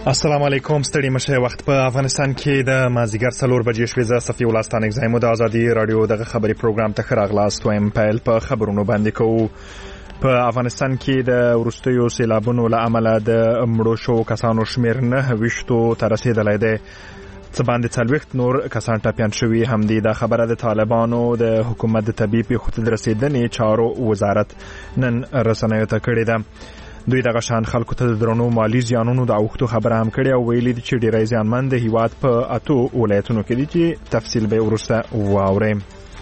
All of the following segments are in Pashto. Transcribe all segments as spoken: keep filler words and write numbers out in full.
السلام علیکم. ستړي مشه. وخت په افغانستان کې د مازیګر څلور بجې شوې. زه صفي الله ستانک زایم د ازادي رادیو دغه خبري پروګرام ته راغلاست. وایم پیل په خبرونو باندې کوو. په افغانستان کې د ورستیو سیلابونو له امله د مړو شو کسانو شمیر نه وشتو تر رسیدلی دی. څه باندې څلوېښت نور کسان ټپیان شوي هم دي. دا خبره د طالبانو د حکومت د طبي پیښو ته د رسیدنې چارو وزارت نن رسنیو ته کړې ده. دوی دغه شان خلکو ته د درنو مالی زیانونو د اوښتو خبره هم کړې او ویلي دي چې ډېری زیانمن د هیواد په اتو ولایتونو کې دي چې تفصیل به وروسته واورئ.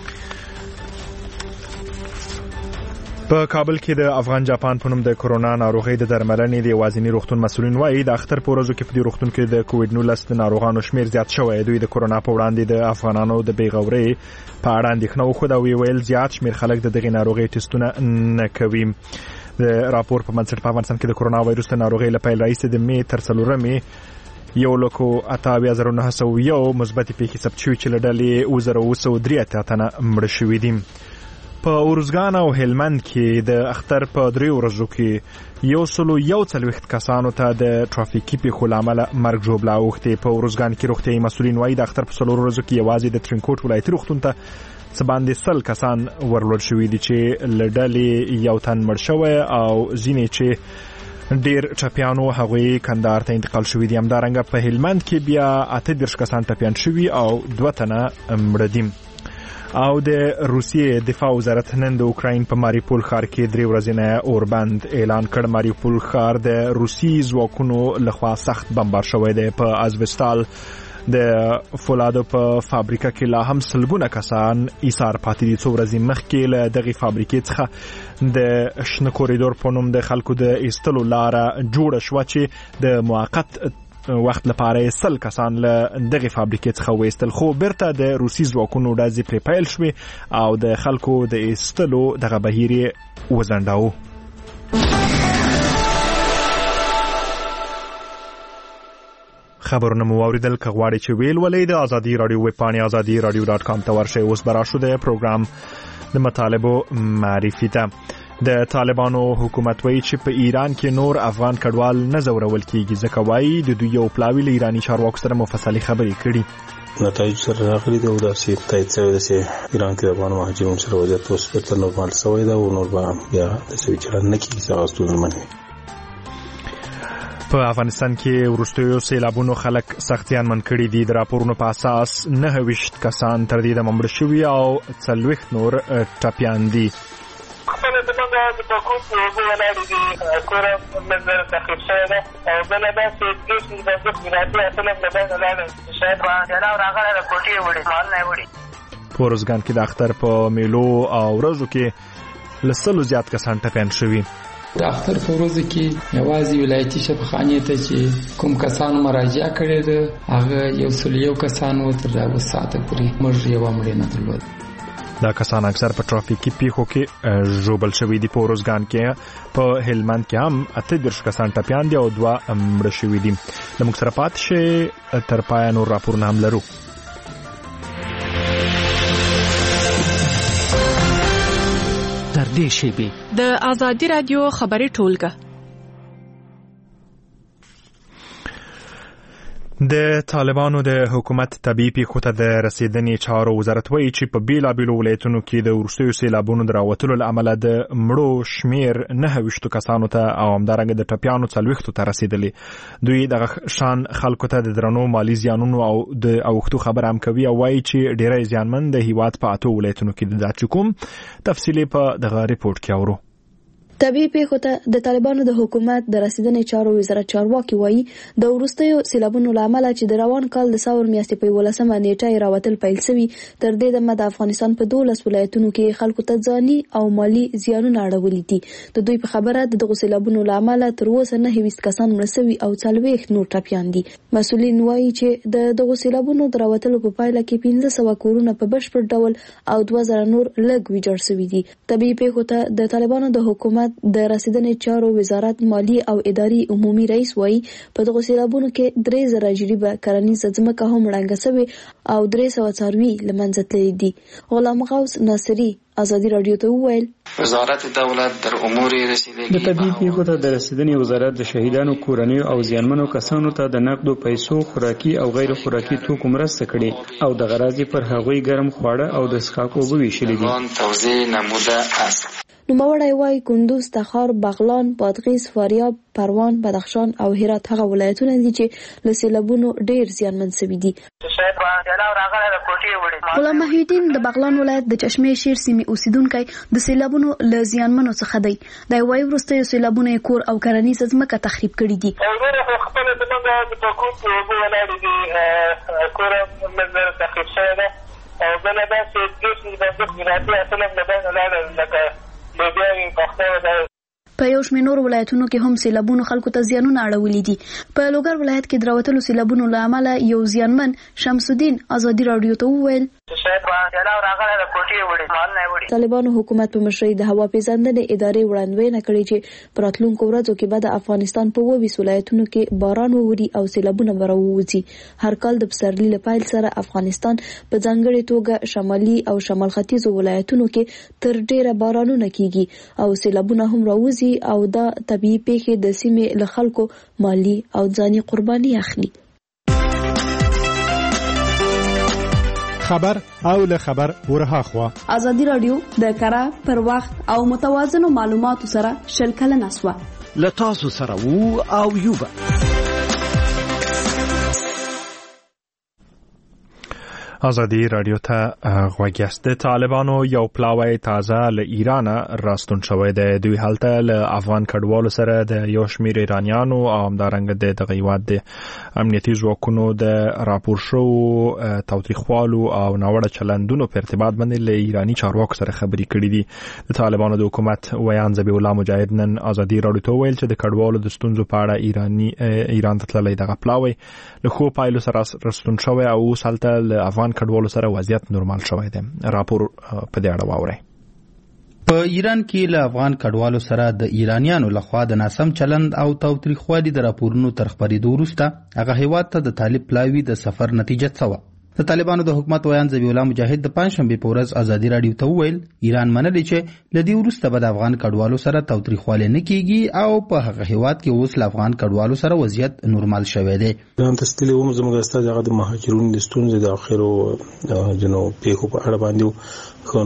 په کابل کې د افغان جاپان په نوم د کرونا ناروغۍ د درملنې د یوازیني روغتون مسؤلین وایي د اختر په ورځو کې په دې روغتون کې د کووډ نولس د ناروغانو شمیر زیات شوی. دوی د کرونا په وړاندې د افغانانو د بېغورۍ په اړه اندېښنه وښوده او ویل زیات شمیر خلک د دغې ناروغۍ ټسټونه نه کوي. د راپور په منځ په افغانستان کې د کرونا وایروس د ناروغۍ له پیل راهیسې د مې تر څلورمې یو لکو اته اویا زره نهه سوه یو مثبتې پیښې ثبت شوي چې له ډلې اوه زره اوه سوه درې اتیا تنه مړه شوي دي. په ارزګان او هلمند کې د اختر په درې ورځو کې یو سلو یو څلوېښت کسانو ته د ټرافیکي پیښو له امله مرګ ژوبله اوښتې. په ارزګان کې روغتیایي مسؤلین وایي د اختر په څلورو ورځو کې یوازې د ترینکوټ ولایتي روغتون ته څه باندې سل کسان ورلوډ شوي دي چې له ډلې یو تن مړ شوی او ځینې چې ډېر ټپیانو هغوی کندهار ته انتقال شوي دي. همدارنګه په هلمند کې بیا اته دېرش کسان ټپیان شوي او دوه تنه مړه دي. او د روسیې دفاع وزارت نن د اوکراین په ماریپول ښار کې درې ورځې اوربند اعلان کړ. ماریپول ښار د روسي ځواکونو لخوا سخت بمبار شوی دی. په ازوستال د فولادو په فابریکه کې لا هم سلګونه کسان ایثار پاتې دي. څو ورځې مخکې له دغې فابریکې څخه د شنه کوریډور په نوم د خلکو د ایستلو لاره جوړه شوه چې د موقت وخت لپاره سل کسان له دغې فابریکې څخه ویستل، خو بیرته د روسي ځواکونو ډزې پرې پیل شوې او د خلکو د ایستلو دغه بهیر یې وځنډاوه. خبرونه مو واوریدل. که غواړئ چې ویل ولئ د ازادي رادیو ویب پاڼې ازادي رادیو ډاټ کام ته ورشئ. اوس به راشو د پروګرام د مطالبو معرفي ته. د طالبانو حکومت وایي چې په ایران کې نور افغان کډوال نه ځورول کیږي، ځکه وایي د دوی یو پلاوي له ایراني چارواکو سره مفصلې خبرې کړي. نتایج سره راغلي دي او داسې تایید شوی ده چې ایران کې د افغان مهاجرینو سره وضعیت اوس بیرته نورمال شوی ده او نور به بیا داسې چلند نه کېږي چې هغه ستونزمن وي. په افغانستان کې وروستیو سیلابونو خلک سخت زیانمن کړي دي. د راپورونو په اساس نهه ویشت کسان تر دې دمه مړه شوي او څلوېښت نور ټپیان دي. خپله زمونږ د پکوټ په اوبو ولاړې دي، کوره لږ زره تخریب شوی ده او بله داسې دېرش پنځوس میلادي اتلس له ځای نه لاړل چې شاید جلا راغلی د کوټې یې وړي مالونه یې وړي. په ارزګان کې د اختر په میلو او ورځو کې له سلو زیات کسان ټپیان شوي. د اختر په ورځو کې یوازې ولایتي شفاخانې ته چې کوم کسانو مراجعه کړې ده هغه یو سل یو کسان و تر اوه ساعته پورې موږ یوه مړینه نه درلوده. دا کسان اکثر په ټرافیکي پیښو کې ژوبل شوي دي. په ارزګان کې په هلمند کې هم اته دېرش کسان ټپیان دي او دوه مړه شوي دي. د موږ سره پاتې شئ، تر پایه نور راپورونه هم لرو. تر دې شیبې د ازادي رادیو خبري ټولګه. د طالبانو د حکومت طبي پیښو ته د رسیدنې چارو وزارت وایي چې په بیلابیلو ولایتونو کې د وروستیو سیلابونو د راوتلو له امله د مړو شمیر نهه ویشتو کسانو ته او همدارنګه د ټپیانو څلوېښتو ته رسیدلی. دوی دغه شان خلکو ته د درنو مالی زیانونو او د اوښتو خبره هم کوي او وایي چې ډېری زیانمن د هیواد په اتو ولایتونو کې دي. دا چې کوم تفصیل په دغه ریپورت کې اورو. طبي پیښو ته د طالبانو د حکومت د رسیدنې چارو وزارت چارواکي وایي د وروستیو سیلابونو له امله چې د روان کال د ساور میاشتې په یولسمه نیټه یې راوتل پیل شوي، تر دې دمه د افغانستان په دولس ولایتونو کې خلکو ته ځاني او مالي زیانونه اړولي دي. د دوی په خبره د دغو سیلابونو له امله تر اوسه نهه ویشت کسان مړه شوي او څلوېښت نور ټپیان دي. مسؤلین وایي چې د دغو سیلابونو د راوتلو په پایله کې پنځه سوه کورونه په بشپړ ډول او دوه زره نور لږ ویجاړ شوي دي. طبي پیښو ته د طالبانو د حکومت د رسیدنې چارو وزارت مالی او اداري عمومي رئیس وایي په دغو سیلابونو کې درې زره جریبه کرنیزه ځمکه هم ړنګه شوې او درې سوه څاروي له منځه تللي دي. غلام غوث ناصري ازادي رادیو ته وویل وزارت دولت در امور رسیدگی د طبي پیښو ته د رسیدنې وزارت د شهیدانو کورنیو او زیانمنو کسانو ته د نقدو پیسو خوراکي او غیر خوراکي توکو مرسته کړي او د غرض پر هغوی ګرم خواړه او د څښاک اوبه ویشلې دي. توزیع نموده است. نوموړی وایي کندوز، تخار، بغلان، بادغیس، فاریاب، پروان، بدخشان او هرات هغه ولایتونه دي چې له سیلابونو ډېر زیانمن شوي دي. غلام محی الدین د بغلان ولایت د چشمې شیر سیمې اوسیدونکی د سیلابونو له زیانمنو څخه دی. د وایي وروسته سیلابونه کور او کرنیزه ځمکه تخریب کړي دي. خپل زمونږ د پکوت اوبه ولاړې دي، کور مزر تخریب شوی ده او بله داسې دېرش پنځوس میلادي اصل هم له دنه لاړل لکه لوبیاوې، پښتو ده. په یو شمېر نورو ولایتونو کې هم سیلابونو خلکو ته زیانونه اړولي دي. په لوګر ولایت کې د راوتلو سیلابونو له امله یو زیانمن شمس الدین ازادي رادیو ته وویل طالبانو حکومت په مشرۍ د هوا پیژندنې ادارې وړاندوینه کړې چې په راتلونکو ورځو کې به د افغانستان په اووه ولایتونو کې باران ووري او سیلابونه به راووځي. هر کال د پسرلي له پیل سره افغانستان په ځانګړې توګه شمالي او شمال ختیځو ولایتونو کې تر ډیره بارانونه کیږي او سیلابونه هم راوځي او دا طبيعي پیښې د سیمې له خلکو مالی او ځاني قرباني اخلي. خبر او له خبر ورها خوا ازادي رادیو د کره پر وخت او متوازنو معلوماتو سره شل کلنه سوا له تاسو سره وو او یوبا. ازادي رادیو ته غوږ یاست. طالبانو یو پلاوی تازه له ایران راستون شوی دی. دوی هلته له افغان کډوالو سره د یو شمېر ایرانیانو او همدارنګه د دغه هیواد د امنیتي ځواکونو د راپور شوو تاوتریخوالو او ناوړه چلندونو په ارتباط باندې له ایراني چارواکو سره خبرې کړې دي. د طالبانو د حکومت ویان ذبیح الله مجاهد نن ازادي رادیو ته ویل چې د کډوالو د ستونزو په اړه ایراني ایران ته تللی دغه پلاوی له خو پایلو سره راستون شوی او اوس هلته له افغان کډوالو سره وضعیت نورمال شوی دی. راپور په دې اړه واورئ. په ایران کې له افغان کډوالو سره د ایرانیانو لخوا د ناسم چلند او تاوتریخوالي د راپورونو تر خپرېدو وروسته هغه هیواد ته د طالب پلاوي د سفر نتیجه څه وه. د طالبانو د حکومت ویان ذبیح الله مجاهد د پنجشنبې په ورځ ازادي رادیو ته وویل ایران منلي چې له دې وروسته به د افغان کډوالو سره تاوتریخوالی نه کیږي او په هغه هیواد کې اوس له افغان کډوالو سره وضعیت نورمال شوی دی. ایران ته ستلي وم زموږ استاد هغه د مهاجرونو د ستونزې د اخرو جنو پیښو په اړه باندې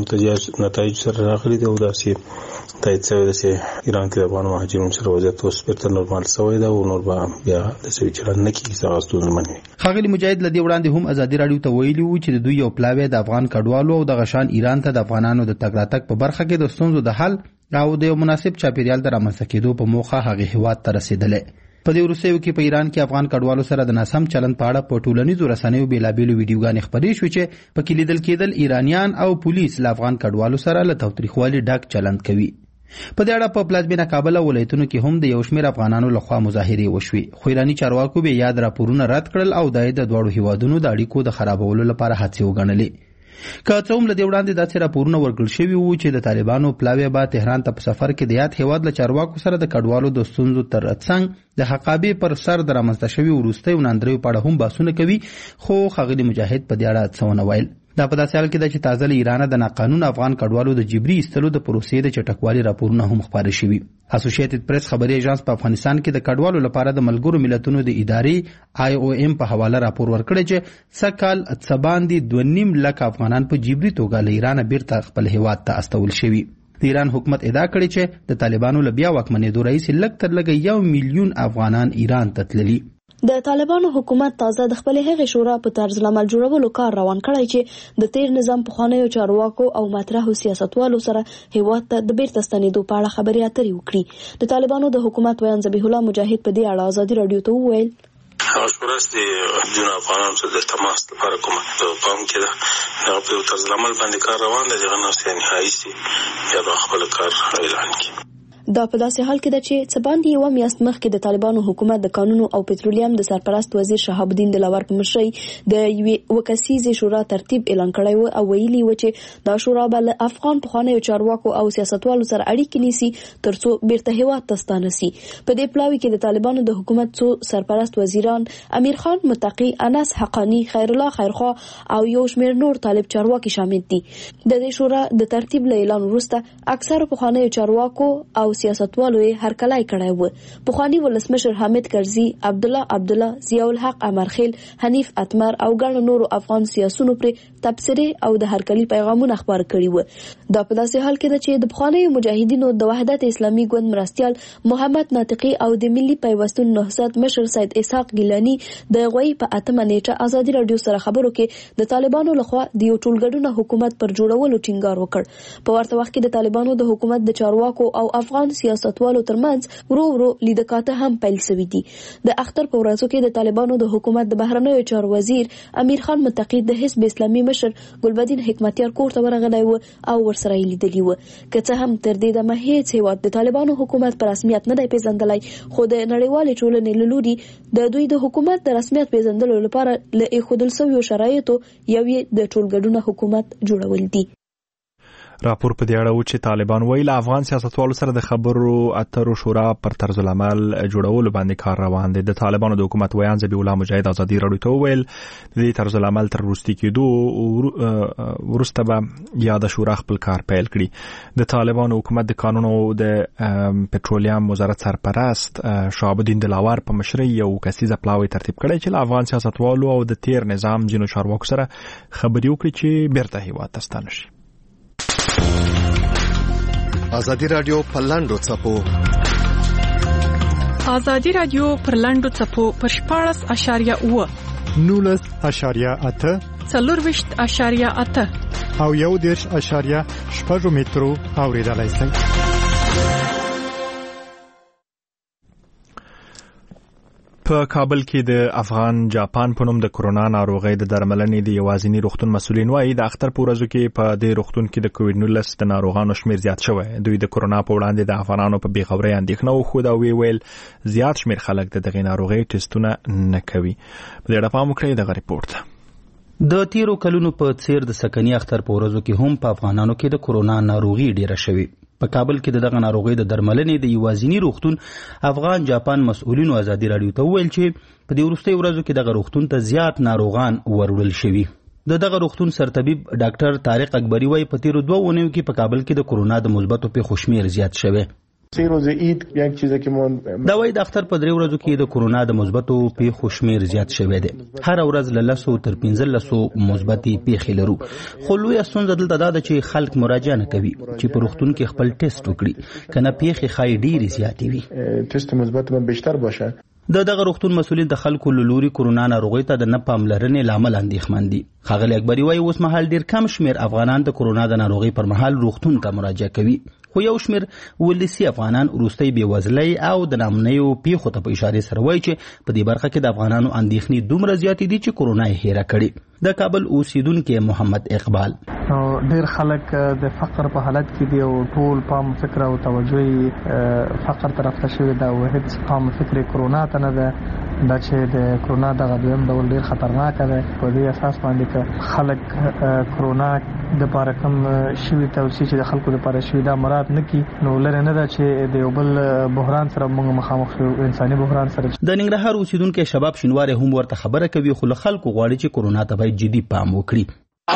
خو نتایج سره راغلي دي او داسې تایید شوی دی چې ایران کې د افغان مهاجرونو سره وضعیت اوس بیرته نورمال شوی دی او نور به بیا داسې چلند نه کیږي چې هغه ستونزمن وي. ښاغلي مجاهد له دې وړاندې هم ازادي رادیو ته ویلي وو چې د دوی یو پلاوی د افغان کډوالو او د غشان ایران ته د افغانانو د تګ راتګ په برخه کې د ستونزو د حل او د یو مناسب چاپیریال د رامنځته کېدو په موخه هغه هیواد ته رسېدلی. په دې وروستیو کې په ایران کې افغان کډوالو سره د ناسم چلند په اړه په ټولنیزو رسنیو بېلابېلو ویډیوګانې خپرې شوې چې پکې لیدل کېدل ایرانیان او پولیس له افغان کډوالو سره له تاوتریخوالي ډک چلند کوي. په دې اړه په پلازمینه کابل او ولایتونو کې هم د یو شمېر افغانانو لخوا مظاهرې وشوې خو ایراني چارواکو به یاد راپورونه رد کړل او د دواړو هیوادونو د اړیکو د خرابولو لپاره هڅې وګڼلې. که څه هم له دې وړاندې داسې راپورونه ورکړل شوي وو چې د طالبانو پلاوی به تهران ته په سفر کې د یاد هیواد له چارواکو سره د کډوالو د ستونزو تر څنګ د حقابې پر سر د رامنځته شوي وروستیو ناندریو په اړه هم بحثونه کوي خو ښاغلي مجاهد په دې اړه څه ونه ویل. دا په داسې حال کې ده چې تازه له ایرانه د ناقانونه افغان کډوالو د جبري ایستلو د پروسې د چټکوالي راپورونه هم خپاره شوي. اسوسییټډ پریس خبري ایجانس په افغانستان کې د کډوالو لپاره د ملګرو ملتونو د ادارې آی او ایم په حواله راپور ورکړی چې سکهال څه باندې دوه نیم لک افغانان په جبري توګه له ایرانه بیرته خپل هیواد ته استول شوي. د ایران حکومت ادعا کړې چې د طالبانو له بیا واکمنېدو راهیسې لږ تر لږه یو میلیون افغانان ایران ته تللي. د طالبانو حکومت تازه د خپل هغې شورا په طرز العمل جوړولو کار روان کړی چې د تیر نظام پخوانیو چارواکو او مطرحو سیاستوالو سره هیواد ته د بیرته ستنېدو په اړه خبرې اترې وکړي. د طالبانو د حکومت ویان ذبیح الله مجاهد په دې اړه ازادي رادیو ته وویل هغه شورا چې د جون افغانانو سره د تماس لپاره کومه په پام کې ده هغه په طرز العمل باندې کار روان دی. هغه نه نهایي سي یا خپل کار اعلان کړي. دا په داسې حال کې ده چې څه باندې یوه میاشت مخکې د طالبانو حکومت د قانونو او پټرولیم د سرپرست وزیر شهاب الدین دلاور په مشرۍ د یوې وکسیزې شورا ترتیب اعلان کړی و او ویلي و چې دا شورا به له افغان پخوانیو چارواکو او سیاستوالو سره اړیکې نیسي ترڅو بیرته هیواد ته ستانه سي. په دې پلاوي کې د طالبانو د حکومت څو سرپرست وزیران امیر خان متقی، انس حقانی، خیر الله خیرخوا او یو شمېر نور طالب چارواکي شامل دي. د دې شورا د ترتیب له اعلان وروسته اکثر پخوانیو چارواکو او سیاستوالو یې هرکلی کړی و. پخواني ولسمشر حامد کرزي، عبدالله عبدالله، ضیاء الحق امرخیل، حنیف اتمر او ګڼو نورو افغان سیاسونو پرې تبصرې او د هرکلي پیغامونه خپاره کړي و. دا په داسې حال کې ده چې د پخوانیو مجاهدینو د وحدت اسلامي ګوند مرستیال محمد ناطقي او د ملي پیوستون نهضت مشر سید اسحاق ګیلاني د غوي په اتمه نیټه ازادي رادیو سره خبرو کې د طالبانو لخوا د یو ټولګډونه حکومت پر جوړولو ټینګار وکړ. په ورته وخت کې د طالبانو د حکومت د چارواکو او افغان سیاستوالو ترمنځ ورو ورو لیدکاته هم پیل شوې دي. د اختر په ورځو کې د طالبانو د حکومت د بهرنیو چارو وزیر امیر خان متقی د حزب اسلامي مشر ګلبدین حکمتیار کور ته ورغلی و او ورسره یې لیدلی و. که څه هم تر دې دمه هیڅ هیواد د طالبانو حکومت په رسمیت نه دی پیژندلی، خو د نړیوالې ټولنې له لوري د دوی د حکومت د رسمیت پیژندلو لپاره له ایښودل شویو شرایطو یو یې د ټولګډونه حکومت جوړول دي. راپور په دې اړه و چې طالبان ویل افغان سیاستوالو سره د خبرو اترو شورا پر طرز العمل جوړولو باندې کار روان دی. د طالبانو د حکومت ویان ذبیح الله مجاهد ازادي رادیو ته ویل د دې طرز العمل تر وروستي کېدو وروسته به یاد شورا خپل کار پیل کړي. د طالبانو حکومت د قانونو د پټرولیم وزارت سرپرست شهاب الدین دلاور په مشرۍ یو کسیزه پلاوی ترتیب کړی چې له افغان سیاستوالو او د تیر نظام ځینو چارواکو سره خبرې وکړي چې بیرته هیواد ته ستانه شي. ازادي رادیو پر لاندو څپو ازادي رادیو پر لاندو څپو پر شپاړس اشاریه اوه نولس اشاریه اته څلورویشت اشاریه اته او یو دېرش اشاریه شپږ مترو اوریدلای شئ. په کابل کې د افغان جاپان په نوم د کرونا ناروغۍ د درملنې د یوازینی روغتون مسؤلین وایي د اختر په ورځو کې په دې روغتون کې د کووډ نولس د ناروغانو شمیر زیات شوی. دوی د کرونا په وړاندې د افغانانو په بیخبرۍ اندېښنه وښوده او ویل زیات شمیر خلک د دغې ناروغۍ ټسټونه نه کوي. په دې اړه پام وکړئ دغه ریپورت ته. د تیرو کلونو په څیر د سکني اختر په ورځو کې هم په افغانانو کې د کرونا ناروغي ډیره شوې. په کابل کې د دغه ناروغۍ د درملنې د یوازینی روغتون افغان جاپان مسؤلینو ازادي رادیو ته وویل چې په دې وروستیو ورځو کې دغه روغتون ته زیات ناروغان وروړل شوي. د دغه روغتون سرطبیب ډاکټر طارق اکبری وايي په تیرو دوه اونیو کې په کابل کې د کرونا د مثبتو پیښو شمیر زیات شوی. سه روز عید یک چیزی که ما دا وایي د اختر په درې ورځو کې د کرونا د مثبتو پیښو شمیر زیات شوی دی. هر ورځ له لسو تر پنځلسو مثبتې پیښې لرو، خو لویه ستونزه دلته دا ده چې خلک مراجعه نه کوي چې په روغتون کې خپل ټیسټ وکړي، کنه پیښې ښایي ډېرې زیاتې وي. ټیسټ مثبت به بیشتر باشه. د دغه روغتون مسؤلین د خلکو له لوري کرونا ناروغۍ ته د نه پاملرنې له امله اندېښمن دي. ښاغلی اکبري وایي اوس مهال ډېر کم شمېر افغانان د کرونا د ناروغۍ پر مهال روغتون ته مراجعه کوي، خو یو شمېر ولسي افغانان وروستۍ بېوزلۍ او د نامنیو پیښو ته په اشارې سره وایي چې په دې برخه کې د افغانانو اندېښنې دومره زیاتې دي چې کرونا یې هېره کړې. د کابل اوسیدونکی محمد اقبال ډېر خلک د فقر په حالت کې دي او ټول پام فکر او توجه فقر طرف ته شوی دا او هیڅ پام فکر کرونا ته نه ده. دا چې د کرونا دغه دویم ډول ډېر خطرناک دی. په دې اساس باندې که خلک کرونا دپاره کوم شوي توصیې چې د خلکو دپاره شوي دا مراعات نه کړي نو لرې نه ده چې د یو بل بحران سره موږ مخامخ شو، انساني بحران سره. د ننګرهار اوسیدونکی شباب شینواری هم ورته خبره کوي، خو له خلکو غواړي چې کرونا ته باید جدي پام وکړي.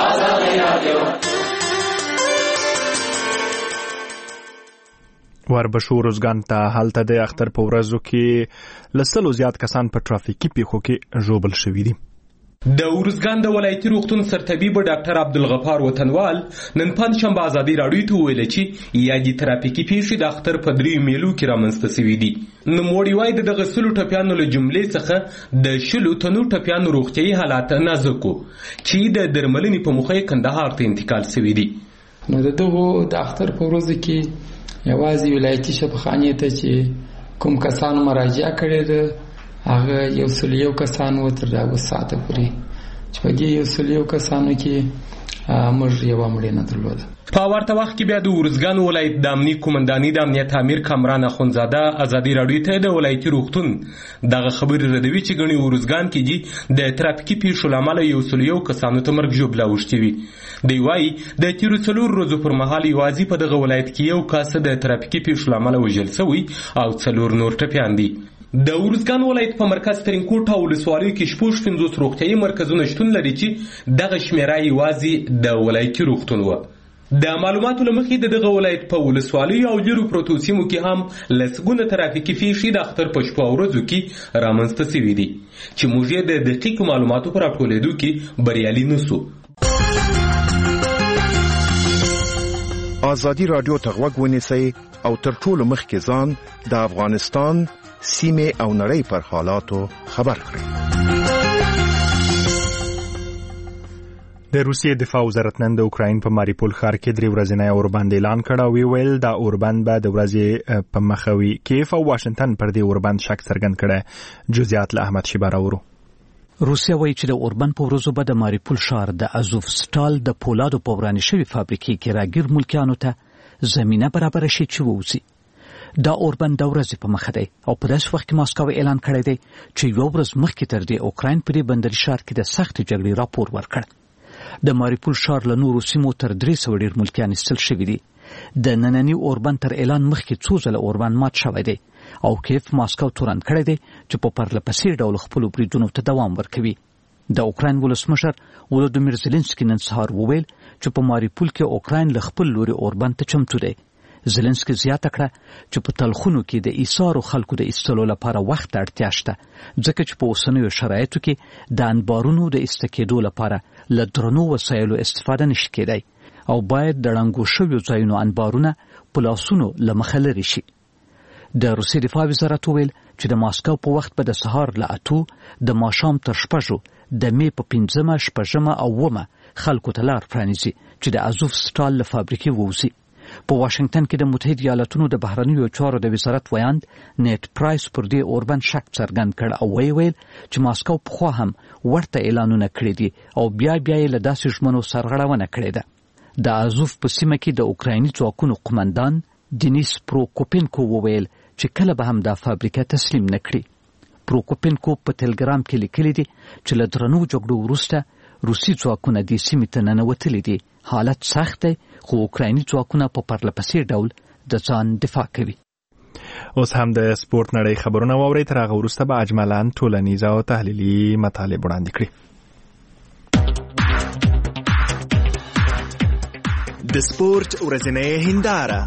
وربشو روزګان ته هلته د اختر په ورځو کې له سلو زیات کسان په ټرافیکي پیښو کې ژوبل شوي دي. د ورزګان د ولایتي روغتون سرطبیب ډاکټر عبدالغفار وطنوال نن پنځشنبه ازادي راډیو ته ویل چې یادي ترافیکي پیښې د اختر په دریو میلو کې رامنځته شوي دي. نوموړي وایي د دغه سلو ټپیانو له جملې څخه د شلو تنو ټپیانو روغتیایي حالات نازک وو چې د درملنې په موخه یې کندهار ته انتقال شوي دي. نو د دغو د اختر په ورځو کې یوازې ولایتي شفاخانې ته چې کوم کسانو مراجعه کړې ده هغه یو سل یو کسان و تر دا اوس ساعته پورې چې په دې یو سل یو کسانو کې موږ یو مړینه درلوده. په ورته وخت کې بیا د ارزګان ولایت د امنیه قومندانۍ د امنیت امیر کامران اخوندزاده ازادي راډیو ته د ولایتي روغتون دغه خبرې ردوي چې ګڼې ارزګان کې دي د ترافیکي پیښو له امله یو سل یو کسانو ته مرګ ژوبله اوښتې وي. دی وایي د تېرو څلور ورځو پر مهال یوازې په دغه ولایت کې یو کس د ترافیکي پیښو له امله وژل سوی او څلور نور ټپیان دي. د ارزګان ولایت په مرکز ترینکوټ او ولسوالیو کې شپږ پنځوس روغتیایي مرکزونه شتون لري چې دغه شمیره یوازې د ولایتي روغتون وه. د معلوماتو له مخې د دغه ولایت په ولسوالیو او لیرو پروتو سیمو کې هم لسګونه ترافیکي پیښې د اختر په شپو او ورځو کې رامنځته سوي دي چې موږ یې د دقیقو معلوماتو په راټولېدو کې بریالي نه سو. ازادي راډیو ته غوږ ونیسئ او تر ټولو مخکې ځان د افغانستان سیمه او نړۍ پر حالاتو خبر کړئ. د روسیې دفاع وزارت نن د اوکراین په ماریپول ښار کې درې ورځنی اوربند اعلان کړ او ویل دا اوربند به د ورځې په مخوي کیف او واشنگټن پر دې اوربند شک څرګند کړي. جزئیات له احمد شیبه راوړو. روسیا وایي چې د اوربند په ورځو به د ماریپول ښار د ازوف سټال د پولادو په ورانې شوي فابریکې کې راګیر ملکیانو ته زمینه برابره شي چې ووځي. دا اوربند د ورځې په مخه دی او په داسې وخت کې ماسکو اعلان کړی دی چې یو ورځ مخکې تر دې اوکراین په دې بندري ښار کې د سختې جګړې راپور ورکړ. د ماریپول ښار له نورو سیمو تر درې سوه ډېر ملکیان ایستل شوي دي. د ننني اوربند تر اعلان مخکې څو ځله اوربند مات شوی دی او کیف ماسکو تورن کړی دی چې په پرله پسې ډول خپلو بریدونو ته دوام ورکوي. د اوکراین ولسمشر ولودیمیر زيلنسکي نن سهار وویل چې په ماریپول کې اوکراین له خپل لوري اوربند ته چمتو دی. زيلنسکي زیاته کړه چې په تلخونو کې د ایثارو خلکو د ایستلو لپاره وخت اړتیا شته ځکه چې په اوسنیو شرایطو کې د انبارونو د ایسته کېدو لپاره له درنو وسایلو استفاده نشي کېدای او باید د ړنګو شویو ځایونو انبارونه په لاسونو له مخه لرې شي. د روسیې دفاع وزارت وویل چې د ماسکو په وخت به د سهار له اتو د ماښام تر شپږو د مې په پنځمه شپږمه او اوومه خلکو ته لار پرانیزي چې د ازوف سټال له فابریکې ووځي. په واشنگټن کې د متحده ایالاتونو د بهرنیو چارو د وزارت ویاند نیټ پرایس پر دې اوربند شک څرګند کړ او ویل چې ماسکو پخوا هم ورته اعلانونه کړي دي او بیا بیا یې له داسې ژمنو سرغړونه کړې ده. د ازوف په سیمه کې د اوکرایني ځواکونو قومندان دینیس پروکوپینکو وویل چې کله به هم دا فابریکه تسلیم نه کړي. پروکوپینکو په ټلګرام کې لیکلي دي چې له درنو جګړو وروسته روسي ځواکونه دې سیمې ته ننوتلي دي. حالت سخت دی خو اوکرایني ځواکونه په پرله پسې ډول د ځان دفاع کوي. اوس هم د سپورت نړۍ خبرونه واورئ. تر هغه وروسته به اجمالاً ټولنیز او تحلیلي مطالب وړاندې کړي. د سپورت ورځنۍ هنداره.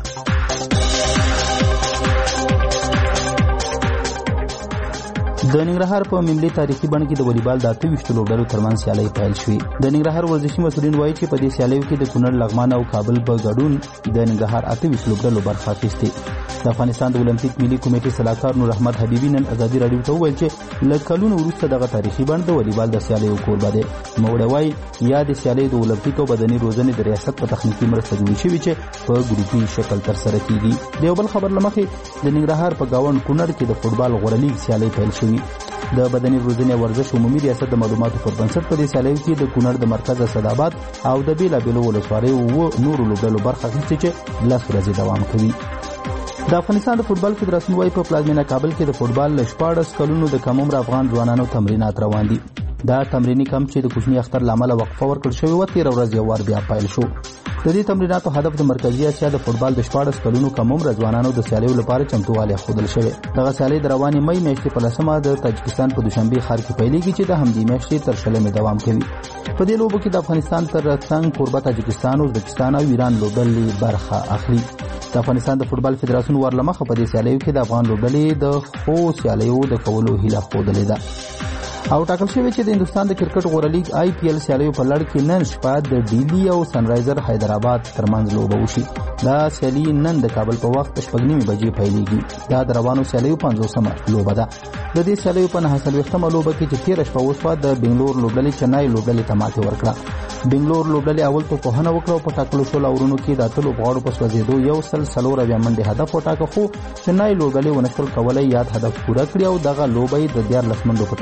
د ننګرهار په مملي تاریخي بڼ کې د والیبال د اته ویشتو لوبډلو ترمنځ سیالۍ پیل شوې. د ننګرهار ورزشي مسؤلین وایي چې په دې سیالیو کې د کونړ، لغمان او کابل په ګډون د ننګرهار اته ویشت لوبډلو برخه اخیستې. د افغانستان د اولمپیک ملي کمیټې سلاکار نور احمد حبیبي نن ازادي راډیو ته وویل چې له کلونو وروسته دغه تاریخي بڼ د والیبال د سیالیو کوربه دی. نوموړی وایي یا د سیالیو د اولمپیک او بدني روزنې د ریاست په تخنیکي مرسته جوړې شوي چې په ګروپي شکل ترسره کیږي. د یو بل خبر له مخې د ننګرهار په ګاونډ کونړ کې د فوټبال غوره لیګ سیالۍ پیل شوې. د بدني روزنې ورزش عمومي ریاست د معلوماتو پر بنسټ په دې سیالیو کې د کونړ د مرکز اسداباد او د بیلابیلو ولسوالیو او نورو لوبډلو برخه اخیستې چې لس ورځې دوام کوي. د افغانستان د فوټبال فدراسیون وايي په پلازمینه کابل کې د فوټبال له شپاړس کلونو د کم عمر افغان ځوانانو تمرینات روان دي. دا تمرینی کم چې د کوچني اختر لامل وقفه ورکړل شوې و تیر ورځ یو وار بیا پیل شو. د دې تمریناتو هدف د مرکزی اسیا د فوټبال د شپاړس کلونو کم عمر ځوانانو د سیالیو لپاره چمتووالی ښودل شوی. دغه سیالۍ د روانې مې میاشتې په لسمه د تاجکستان په دوشنبه ښار کې پیلېږي چې د همدې میاشتې تر شلمې دوام کوي. په دې لوبو کې د افغانستان تر څنګ کوربه تاجکستان، ازبکستان او ایران لوبډلې برخه اخلي. د افغانستان د فوټبال فدراسیون ورلمخه په دې سیالیو کې د افغان لوبډلې د خو سیالیو د کولو هیله ښودلې ده او ټاکل شوی چې د هندستان د کرکټ غوره لیګ آی پی ایل سیالیو په لړ کې نن شپه د ډیلی او سنرایزر حیدرآباد ترمنځ لوبه وشي. دا سیالي نن د کابل په وخت شپږ نیمې بجې پیلېږي. دا د روانو سیالیو پنځوسمه لوبه ده. د دې سیالیو په نهه څلوېښتمه لوبه کې چې تېره شپه وشوه د بنګلور لوبډلې چنای لوبډلې ته ماتې ورکړه. بنګلور لوبډلې اول توپوهنه وکړه او په ټاکلو شوو اورونو کې د اتو لوبغاړو په سوځېدو یو سل څلور اویا منډې هدف وټاکه، خو چنای لوبډلې ونه شول کولی یاد هدف پوره کړي او دغه لوبه یې د دیارلس منډو په توپیر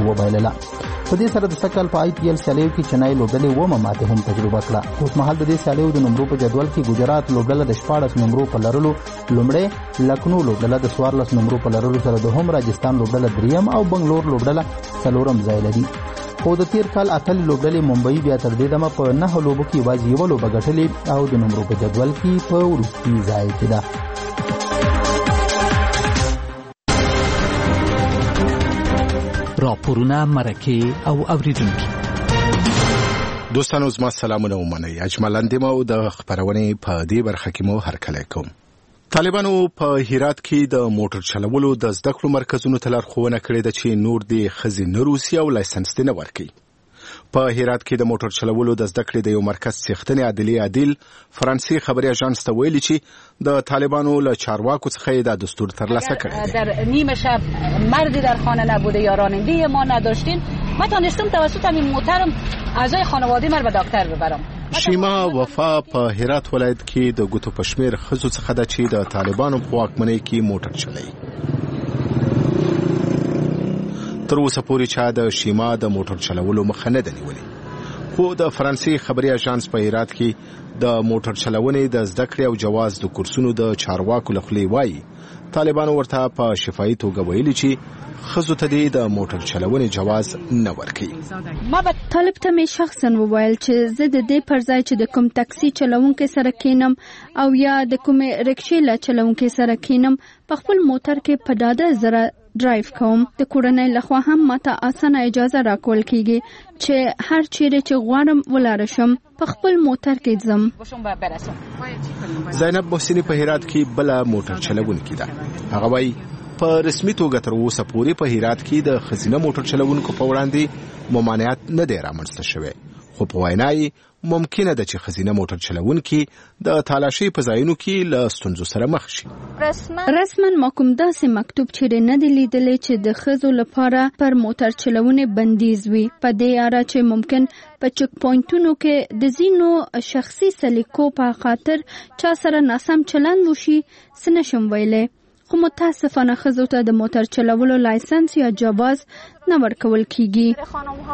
وبایلله. په دې سره د سکل په آی پی ایل سیالیو کې چنای لوبډلې ومه ماتې هم تجربه کړه. اوس مهال د دې سیالیو د نمرو په جدول کې ګجرات لوبډله د شپاړس نمرو په لرلو لومړی، لکنو لوبډله د څوارلس نمرو په لرلو سره دوهم، راجستان لوبډله دریم او بنگلور لوبډله څلورم ځای لري. خو د تیر کال اتلې لوبډلې ممبئی بیا تر دې دمه په نهه لوبو کې یوازې یوه لوبه ګټلې او د نمرو په جدول کې په وروستي ځای کې ده. راپورونه، مرکې او اوریدونکي دوستانو زما سلامونه ومنئ. اجمل اندیم او د خبرونې په دې برخه کې مو هرکلی کوم. طالبانو په هرات کې د موټر چلولو د زده کړو مرکزونو ته لارښوونه کړې ده چې نور د ښځې نه روسي او لایسنس دې نه ورکوي. په هرات کې د موټر چلولو د زده کړې د یو مرکز څښتنې عادلې عادل فرانسې خبري اژانس ته ویلي چې د طالبانو له چارواکو څخه یې دا دستور ترلاسه کړی دی. در نیمه شب مردی در خانه نبوده یا راننده ما نداشتیم. ما تانستم توسط همین محترم اعضای خانواده من به دکتر ببرم. شیما وفا په هرات ولایت کې د ګوتو پشمیر ښځو څخه ده چې د طالبانو په واکمنۍ کې موټر چلوي. تر اوسه پورې چا د شیما د موټر چلولو مخه نه ده نیولې. خو د فرانسې خبري اژانس په هرات کې د موټر چلونې د زده کړې او جواز د کورسونو د چارواکو له خولې وایي طالبانو ورته په شفاهي توګه ویلي چې ښځو ته دې د موټر چلونې جواز نه ورکوي. ما به طالب ته مې شخصا وویل چې زه د دې پر ځای چې د کوم تاکسي چلونکي سره کینم او یا د کومې رکشې له چلونکي سره کینم په خپل موټر کې په ډاډه زړه ډرایو کوم. د کورنۍ لخوا هم ماته اسانه اجازه راکول کیږي چې هر چیرې چې غواړم ولاړ شم په خپل موټر کې ځم. زینب محسنی په هرات کې بل موټر چلونکي ده. هغه وایي په رسمي توګه تر اوسه پورې په هرات کې د ښځینه موټر چلونکو په وړاندې ممانعت نه دی رامنځته شوی. خو په وینا یې ممکنه ده چې ښځینه موټر چلونکي د تالاشۍ په ځایونو کې له ستونزو سره مخ شي. رسما ما کوم داسې مکتوب چیرې نه دی لیدلی چې د ښځو لپاره پر موټر چلونې بندیز وي. په دې اړه چې ممکن په چک پوینټونو کې د ځینو شخصي سلیقو په خاطر چا سره ناسم چلند وشي څه نشم ویلی. خو متاسفانه ښځو ته د موټر چلولو لایسنس یا جواز نه ورکول کیږي.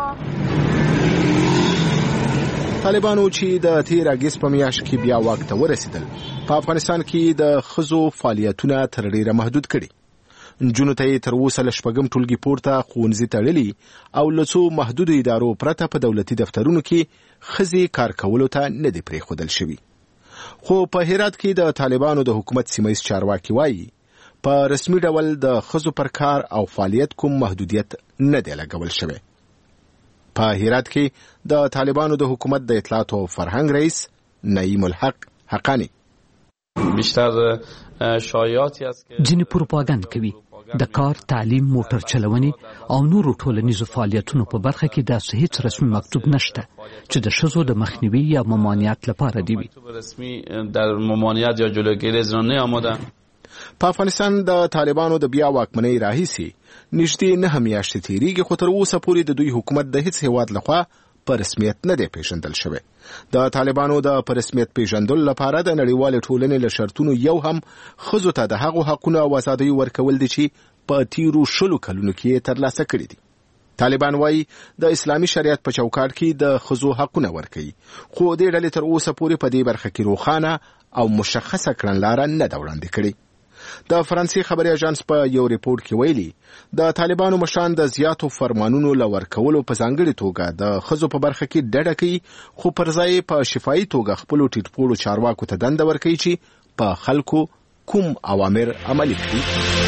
طالبانو چې د تیر اگست په میاشت کې بیا واک ته ورسېدل په افغانستان کې د ښځو فعالیتونه تر ډیره محدود کړي. نجونو ته یې تر اوسه له شپږم ټولګي پورته ښوونځي تړلي او له څو محدودو ادارو پرته په دولتي دفترونو کې ښځې کار کولو ته نه دي پرېښودل شوي. خو په هرات کې د طالبانو د حکومت سیمه ییز چارواکي وایي په رسمي ډول د ښځو پر کار او فعالیت کوم محدودیت نه دی لګول شوی. په هرات کې د طالبانو د حکومت د اطلاعات او فرهنګ رئیس نعیم الحق حقانی بیشتر شایعاتی است که ځینې پروپاګاندا کوي د کار، تعلیم، موټر چلونې او نورو ټولنیزو فعالیتونو په برخه کې داسې هیڅ رسمي مکتوب نشته چې د ښځو د مخنیوي یا ممانعت لپاره دی وي. رسمي در ممانعت یا جلوگیری از آن آمدن. په افغانستان د طالبانو د بیا واکمنۍ راهیسي نږدې نهه میاشتې تیریږي خو تر اوسه پورې د دوی حکومت د هیڅ هیواد لخوا په رسمیت نه دی پیژندل شوی. د طالبانو د په رسمیت پیژندلو لپاره د نړیوالې ټولنې له شرطونو یو هم ښځو ته د هغو حقونو او ازادیو ورکول دي چې په تیرو شلو کلونو کې ترلاسه کړي دي. طالبان وایي د اسلامي شریعت په چوکاټ کې د ښځو حقونه ورکوي خو دې ډلې تر اوسه پورې په دې برخه کې روښانه او مشخصه کړنلاره نه ده وړاندې کړې. د فرانسې خبري اژانس په یو ریپورت کې ویلي د طالبانو مشران د زیاتو فرمانونو له ورکولو په ځانګړې توګه د ښځو په برخه کې ډډه کوي خو پر ځای په شفاهي توګه خپلو ټیټپوړو چارواکو ته دنده ورکوي چې په خلکو کوم اوامر عملي کړي.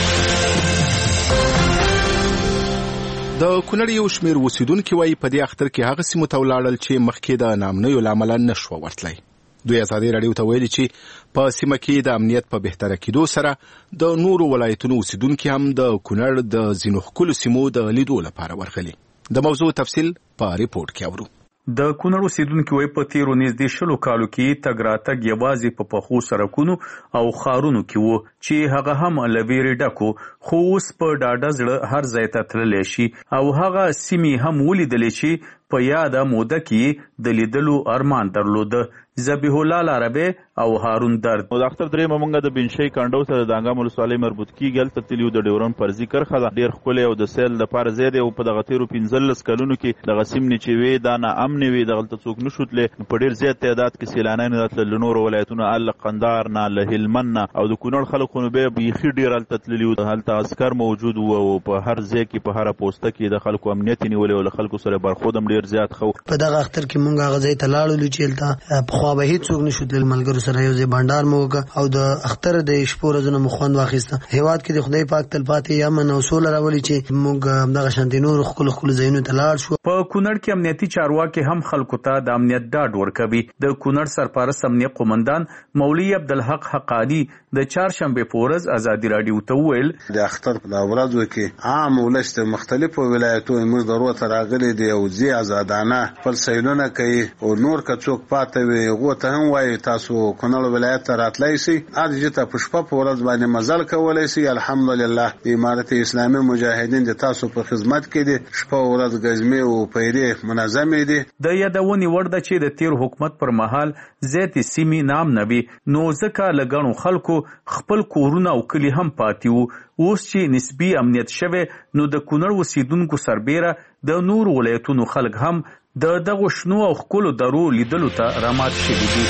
د کونړ یو شمېر اوسیدونکي وایي په دې اختر کې هغه سیمو ته ولاړل چې مخکې د ناامنیو له امله نه شوه ورتلی. دوی ازادي راډیو ته ویلي چې په سیمه کې د امنیت په بهتره کېدو سره د نورو ولایتونو اوسیدونکي هم د کونړ د ځینو ښکلو سیمو د لیدو لپاره ورغلي. د موضوع تفصیل په ریپورت کې اورو. د کونړ اوسیدونکي وایي په تیرو نږدې شلو کالو کې تګ راتګ یوازې په پخو سړکونو او ښارونو کې و چې هغه هم له ویرې ډک و خو اوس په ډاډه زړه هر ځای ته تللی شي او هغه سیمې هم ولیدلې چې په یاده موده کې د لیدلو ارمان درلوده. ذبیح الله العربی او هارون درد. د اختر درې مونږه د بنشي کانډو سره د انګام ولسوالۍ مربوط کیږي. هلته تلیو د ډیورن پرزي کرخه ده ډېر ښکلی او د سیل دپاره ځای دی او په دغه تېرو پنځلس کلونو کې دغه سیمې چې وې دا ناامنې وې دغلته څوک نه شو تللی. په ډېر زیات تعداد کې سیلانیان راتلل له نورو ولایتونو ال قندهار نه له هلمند نه او د کونړ خلک خو نو بیا بیخي ډېر هلته تللي وو. هلته عسکر موجود وو او په هر ځای کې په هره پوسته کې د خلکو امنیت یې نیولی او له خلکو سره برخود هم ډېر زیات ښه و. په دغه اختر کې مونږ هغه ځای ته لاړلو چې هلته پخوا به هېڅوک نه شو تلل. ملګرو سره یو ځای بانډار مو وکړه او د اختر د شپو ورځونه مو خوند واخیسته. هېواد کې د خدای پاک تلپاتې امن او سوله راولي چې موږ همدغه شانتې نورو ښکلو ښکلو ځایونو ته لاړ شو. په کونړ کې امنیتي چارواکي هم خلکو ته د امنیت ډاډ ورکوي. د کونړ سرپرست امنیه قومندان مولوي عبدالحق حقانی د چهارشنبې په ورځ ازادي راډیو ته وویل د اختر په ورځو کې عام ولس د مختلفو ولایتونو موږ ضرورت راغلي دی او ځي آزادانه خپل سیلونه کوي او نور که څوک پاته وي هغو ته هم وایي تاسو کونړ ولایت ته راتلی شئ هر ته په شپه په ورځ باندې مزل کولی شئ. الحمدلله د امارت اسلامي مجاهدین د تاسو په خدمت کې دي. شپه ورځ ګزمې او پیرې منظمې دي. د یادونې وړ ده چې د تیر حکومت پر مهال زیاتې سیمې نام نه وي نو ځکه له ګڼو خلکو خپل کورونه او کلي هم پاتې وو. اوس چې نسبي امنیت شوی نو د کونړ اوسیدونکو سربیره د نورو ولایتونو خلک هم د دغو شنو او ښکلو درو لیدلو ته رامات شوي دي.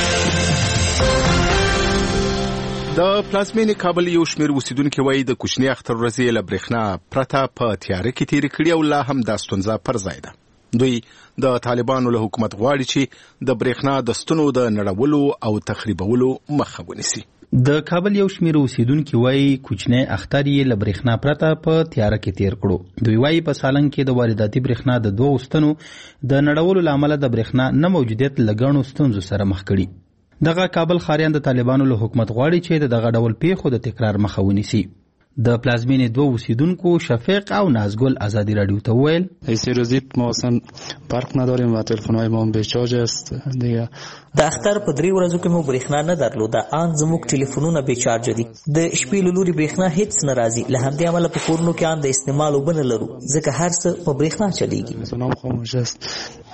د پلازمینې کابل یو شمېر اوسیدونکي وایي د کوچني اختر ورځې له برېښنا پرته په تیاره کې تېرې کړي او لا هم دا ستونزه پر ځای ده. دوی د طالبانو له حکومت غواړي چې د برېښنا د ستنو د نړولو او تخریبولو مخه ونیسي. د کابل یو شمېر اوسیدونکي وایي کوچنی اختر یې له برېښنا پرته په تیاره کې تیر کړو. دوی وایي په سالنګ کې د وارداتي برېښنا د دوو ستنو د نړولو له امله د برېښنا نه موجودیت له ګڼو ستونزو سره مخ کړي. دغه کابل ښاریان د طالبانو له حکومت غواړي چې د دغه ډول پیښو د تکرار مخه ونیسي. د پلازمینې دوه اوسیدونکو شفیق او نازگل آزادی رادیو ته وویل ایسی روزیت ما اصلا برق نداریم و تلفن‌های ما هم بیچارج است دیگه. د اختر په درې ورځو کې مو برېښنا نه درلوده. ان زموږ ټلیفونونه بیچارج دي. د شپې له لوري برېښنا هیڅ نه راځي. له همدې امله په کورونو کې ان د استعمال اوبه نه لرو ځکه هر څه په برېښنا چلیږي. زنام خاموش است.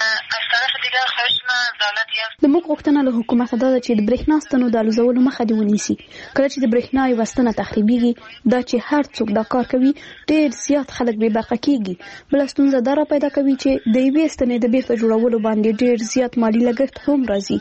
د موږ غوښتنه له حکومت ده چې د برېښنا ستنو د الوزولو مخه دې ونیسي. کله چې د برېښنا یوه ستنه تخریبیږي دا چې هر څوک دا کار کوي ډېر زیات خلک بې برخه کیږي. بله ستونزه دا را پیدا کوي چې د یوې ستنې د بیرته جوړولو باندې ډېر زیات مالي لګښت هم راځي.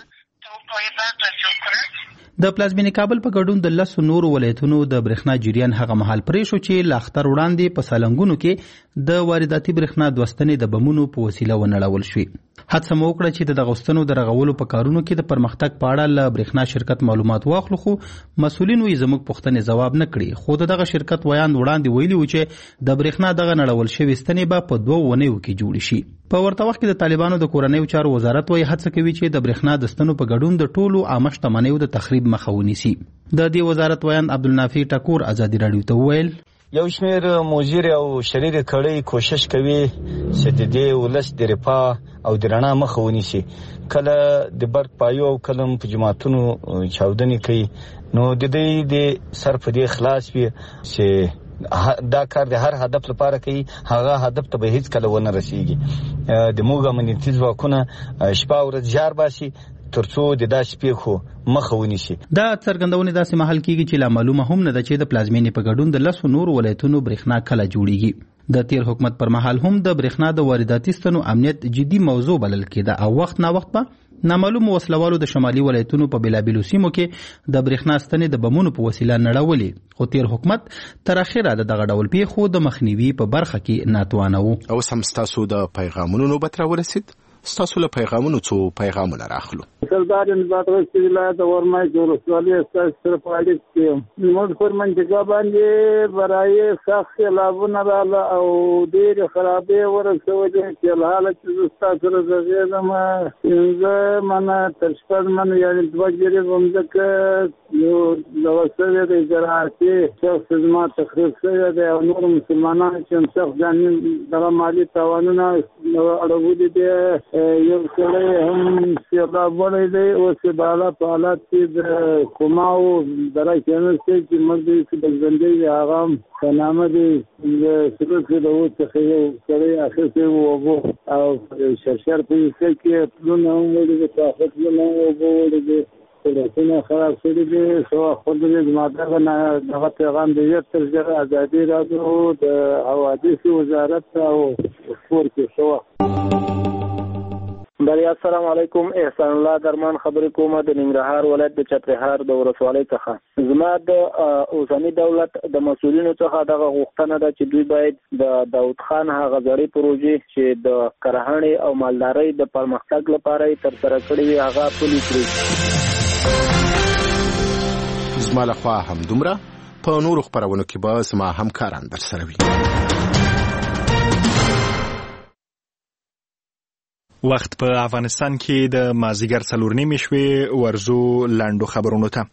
د پلازمینې کابل په ګډون د لسو نورو ولایتونو د برېښنا جریان هغه مهال پرې شو چې له اختر وړاندې په سالنګونو کې د وارداتي برېښنا دوه ستنې د بمونو په وسیله ونړول شوې. هڅه مو وکړه چې د دغو ستنو د رغولو په کارونو کې د پرمختګ په اړه له برېښنا شرکت معلومات واخلو خو مسؤلینو یې زموږ پوښتنې ځواب نه کړي. خو د دغه شرکت ویاند وړاندې ویلي و چې د برېښنا دغه نړول شوې ستنې به په دوو اونیو کې جوړې شي. په ورته وخت کې د طالبانو د کورنیو چارو وزارت وایي هڅه کوي چې د برېښنا د ستنو په ګډون د ټولو عامه شتمنیو د تخریب مخه ونیسي. د دې وزارت ویاند عبدالنافع ټکور آزادي راډیو ته وویل یو شمېر مضر او شریر کړۍ کوشش کوي چې د دې ولس د رفاه او د رڼا مخه ونیسي. کله د برق پایو او کله په جماعتونو چاودنې کوي نو د دې د سر په دې خلاص وي چې دا کار د هر هدف لپاره کوي هغه هدف ته به هیڅ کله ونه رسیږي. د موږ امنیتي ځواکونه شپه ورځ جار باسي ترڅو د داسې پیښو مخه ونیسي. دا څرګندونه داسې مهال کیږي چې لا معلومه هم نه ده چې د پلازمینې په ګډون د لسو نورو ولایتونو برېښنا کله جوړیږي. د تیر حکومت پر مهال هم د برېښنا د وارداتي ستنو امنیت جدي موضوع بلل کېده او وخت نا وخت به نامعلوم وسلوالو د شمالي ولایتونو په بېلابېلو سیمو کې د برېښنا ستنې د بمونو په وسیله نړولې. خو تیر حکومت تر اخره د دغه ډول پیښو د مخنیوي په برخه کې ناتوانه و. اوس هم ستاسو د پیغامونو نوبت راورسید. ستاسو له پیغامونو څو پیغامونه راخلو. سردار نبات رسول ولایت ورمای ولسوالۍ استاد سره فعالیت کوي. موږ پر منځګا باندې برای سخت لابونه رااله او ډېر خرابې ورسولې چې حالت زستا سره زغیدم زه منه تر شپږ منه یعنی دوه ګیرې ومځکه یو لوسوي د زراعتي شخص زما تخریب شوی دی او نور مسلمانان چې شخص ځاني دغه مالي تاوانونه اړولي دي. یو سړی هم سیدا وړی دی. اوس یې بالا په حالات کې د کوماو دره کې نسته چې موږ دی چې د ژوندی دی هغه هم په نامه دی د سرو کې د اوس څخه یو سړی اخیستی و اوبو او شرشر په ایسته کې پلونه هم وړي دي پاخه پلونه هم اوبه وړي دي سړکونه خراب شوي دي. څه وخت وروسته زما دغه دغه پیغام د ژر تر ژره ازادي راډیو د حوادثو وزارت او سپور کې څه وخت بری السلام علیکم. احسان الله درمان خبرې کوم د ننګرهار ولایت د چترهار د ولسوالۍ څخه. زما د اوسنی دولت د مسؤلینو څخه دغه غوښتنه ده چې دوی باید د داود خان هغه زړې پروژې چې د کرهڼې او مالدارۍ د پرمختګ لپاره یې ترسره کړې وي هغه پلي کړي. زما لخوا همدومره. په نورو خپرونو کې به زما همکاران درسره وي. وخت په افغانستان کې د مازیګر څلور نیمې شوې. ورزو لاندو خبرونو ته.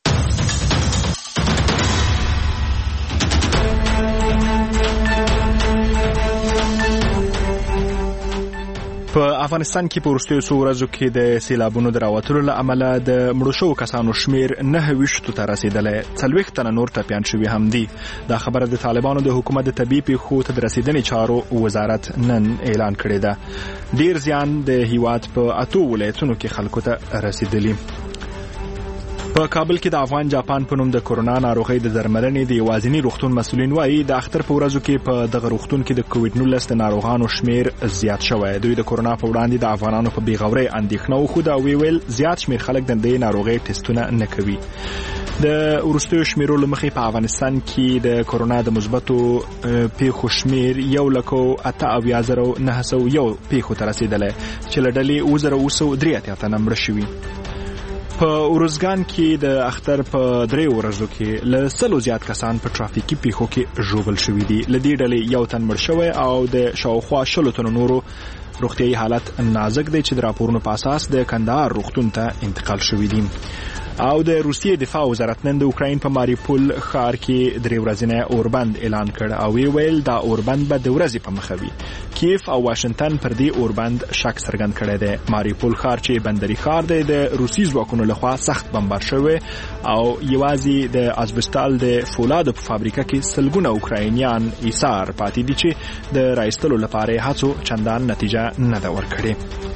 په افغانستان کې په وروستیو څو ورځو کې د سیلابونو د راوتلو له امله د مړو شوو کسانو شمیر نهه ویشتو ته رسیدلی. څلوېښت تنه نور ټپیان شوي هم دي. دا خبره د طالبانو د حکومت د طبیعي پیښو ته د رسیدنې چارو وزارت نن اعلان کړی ده. ډیر زیان د هیواد په اتو ولایتونو کې خلکو ته رسیدلی. په کابل کې د افغان جاپان په نوم د کورونا ناروغۍ د درملنې د یوازینی روغتون مسؤلین وایي د اختر په ورځو کې په دغه روغتون کې د کووډ نولس د ناروغانو شمیر زیات شوی. دوی د کورونا په وړاندې د افغانانو په بیغورۍ اندېښنه وښوده او ویل زیات شمیر خلک د دې ناروغۍ ټیسټونه نه کوي. د وروستیو شمیرو له مخې په افغانستان کې د کورونا د مثبتو پیښو شمیر یو لکو اته اویا زره نهه سوه یو پیښو ته رسیدلی چې له ډلې اووه زره اوه سوه درې اتیا تنه مړه شوي. په اروزګان کې د اختر په درې ورځو کې له سلو زیات کسان په ترافیکي پیښو کې ژوبل شوي دي. له دې ډلې یو تن مړ شوی او د شاوخوا شلو تنو نورو روغتیايي حالت نازک دی چې د راپورونو په اساس د کندهار روغتون ته انتقال شوي دي. او د روسیې دفاع وزارت نن د اوکراین په ماریپول ښار کې درې ورځنی اوربند اعلان کړ او ویل دا اوربند به د ورځې په مخه وي. کیف او واشنگټن پر دې اوربند شک څرګند کړی دی. ماریپول ښار چې بندري ښار دی د روسي ځواکونو لخوا سخت بمبار شوی او یوازې د ازبستال د فولادو په فابریکه کې سلګونه اوکراینیان ایثار پاتې دي چې د راایستلو لپاره هڅو چندان نتیجه نه ده ورکړې.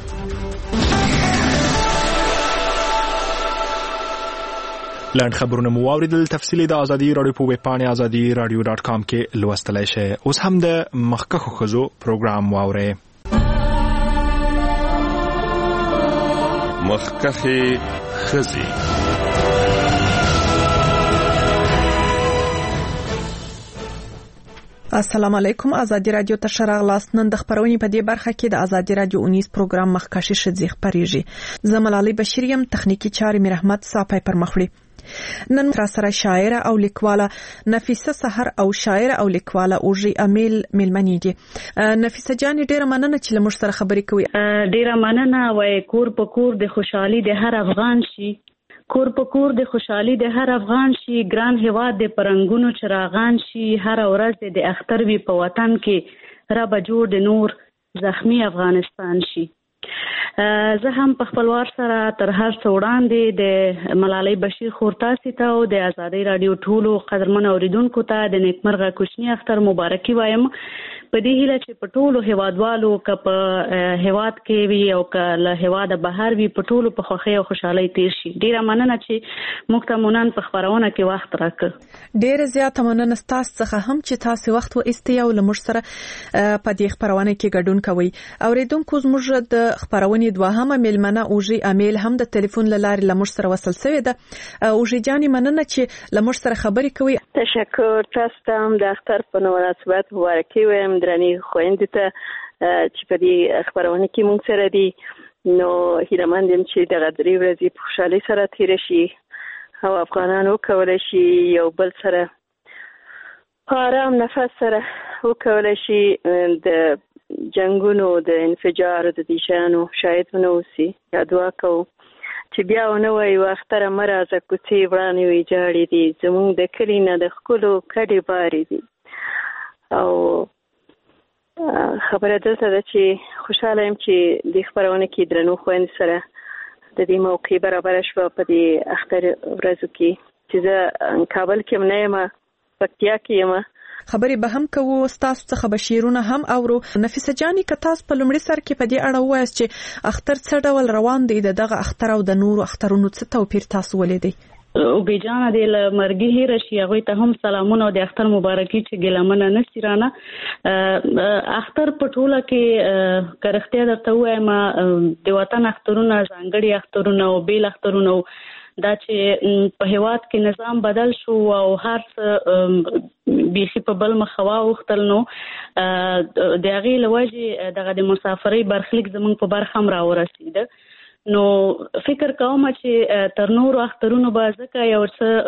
لاند خبرونه مو واوریدل. تفصیلی د ازادي رادیو په ویب پاڼه ازادي رادیو ډاټ کام کې لوستلای شئ. اوس هم د مخکښو ښځو پروګرام واورئ. مخکښې ښځې. السلام علیکم. ازادي رادیو ته شراغلاست. نن د خبرونې په دې برخه کې د ازادي رادیو اونیز پروګرام مخکښې ښځې خبرېږي. زملالي بشریم تخنیکی چارې مې رحمت صافی پر مخړي. نن را سره شاعره او لیکواله نفیسه سحر او شاعره او لیکواله اوجي امیل ملمنی دي. نفیسه جان ډیره مننه چې لمر سره خبرې کوي. ډیره مننه. وای کور په کور د خوشحالي د هر افغان شي. کور په کور د خوشحالي د هر افغان شي. ګران هواد د پرنګونو چراغان شي. هر ورځ د اختر وی په وطن کې را به جوړ د نور زخمی افغانستان شي. زه هم په خپلوار سره تر هر څه وړاندې د ملالۍ بشیر خورتاسي ته او د ازادي رادیو ټولو قدرمن اوریدونکو ته د نیکمرغه کوچنی اختر مبارکي وایم. په دې هیله چې په ټولو هیوادوالو که په هیواد کې وي او که له هیواده بهر وي په ټولو په خوښۍ او خوشحالۍ تیر شي. ډیره مننه چې موږ ته مونن په خبرونه کې وخت راکړ. ډیره زیاته مننه ستاسو څخه هم چې تاسو وخت و ایستئ او له موږ سره په دې خبرونه کې ګډون کوئ. اوریدونکو زموږ د خبرونې دوهمه میلمنه اوجي امیل هم د ټلیفون له لارې له موږ سره وصل شوې ده. اوجي جاني مننه چې له موږ سره خبرې کوي. تشکر. تاسو ته هم د اختر په مناسبت مبارکي وایم درنې خويندې ته چې په دې خبرونه کې مونږ سره دي. نو هیله مند یم چې دغه درې ورځې په خوشحالۍ سره تیر شي او افغانان وکولای شي یو بل سره په آرام نفس سره وکولای شي د جنگونو د انفجار د دې شانو شاید ونه وسی. یا دعا کوو چې بیا ونه وایي واختره مرزه کوڅې وړاندې وي جاړې دي زمونږ د کلي نه د ښکلو کډې بارې دي. او خبره دلته ده چې خوشحاله یم چې د خبرونه کې درنو خویندې سره د دې موقع برابر شو په دې اختر ورځو کې چې زه کابل کې نه یم، پکتیا کې یم. خبرې به هم کوو، ستاسو څخه بشیرونه هم اورو. نفیسه جاني که تاسو په لومړي سر کې په دې اړه ووایاست چې اختر څه ډول روان دی، دغه اختر او د نورو اخترونو څه توپیر تاسو ولیدئ؟ او بیجانه د مرګي هیر شي هغه ته هم سلامونه او د اختر مبارکي چې ګلمنه نشي رانه. اختر په ټوله کې کرختیا درته وایم د وطن اخترونه ځانګړي اخترونه او بیل اخترونه دا چې په هیواد کې نظام بدل شو او هر څه بیخي په بل مخوا وختل نو د هغې له وجې دغه د مسافرۍ برخلیک زموږ په برخه هم راورسېده. نو فکر کوم چې تر نورو اخترونو به ځکه یو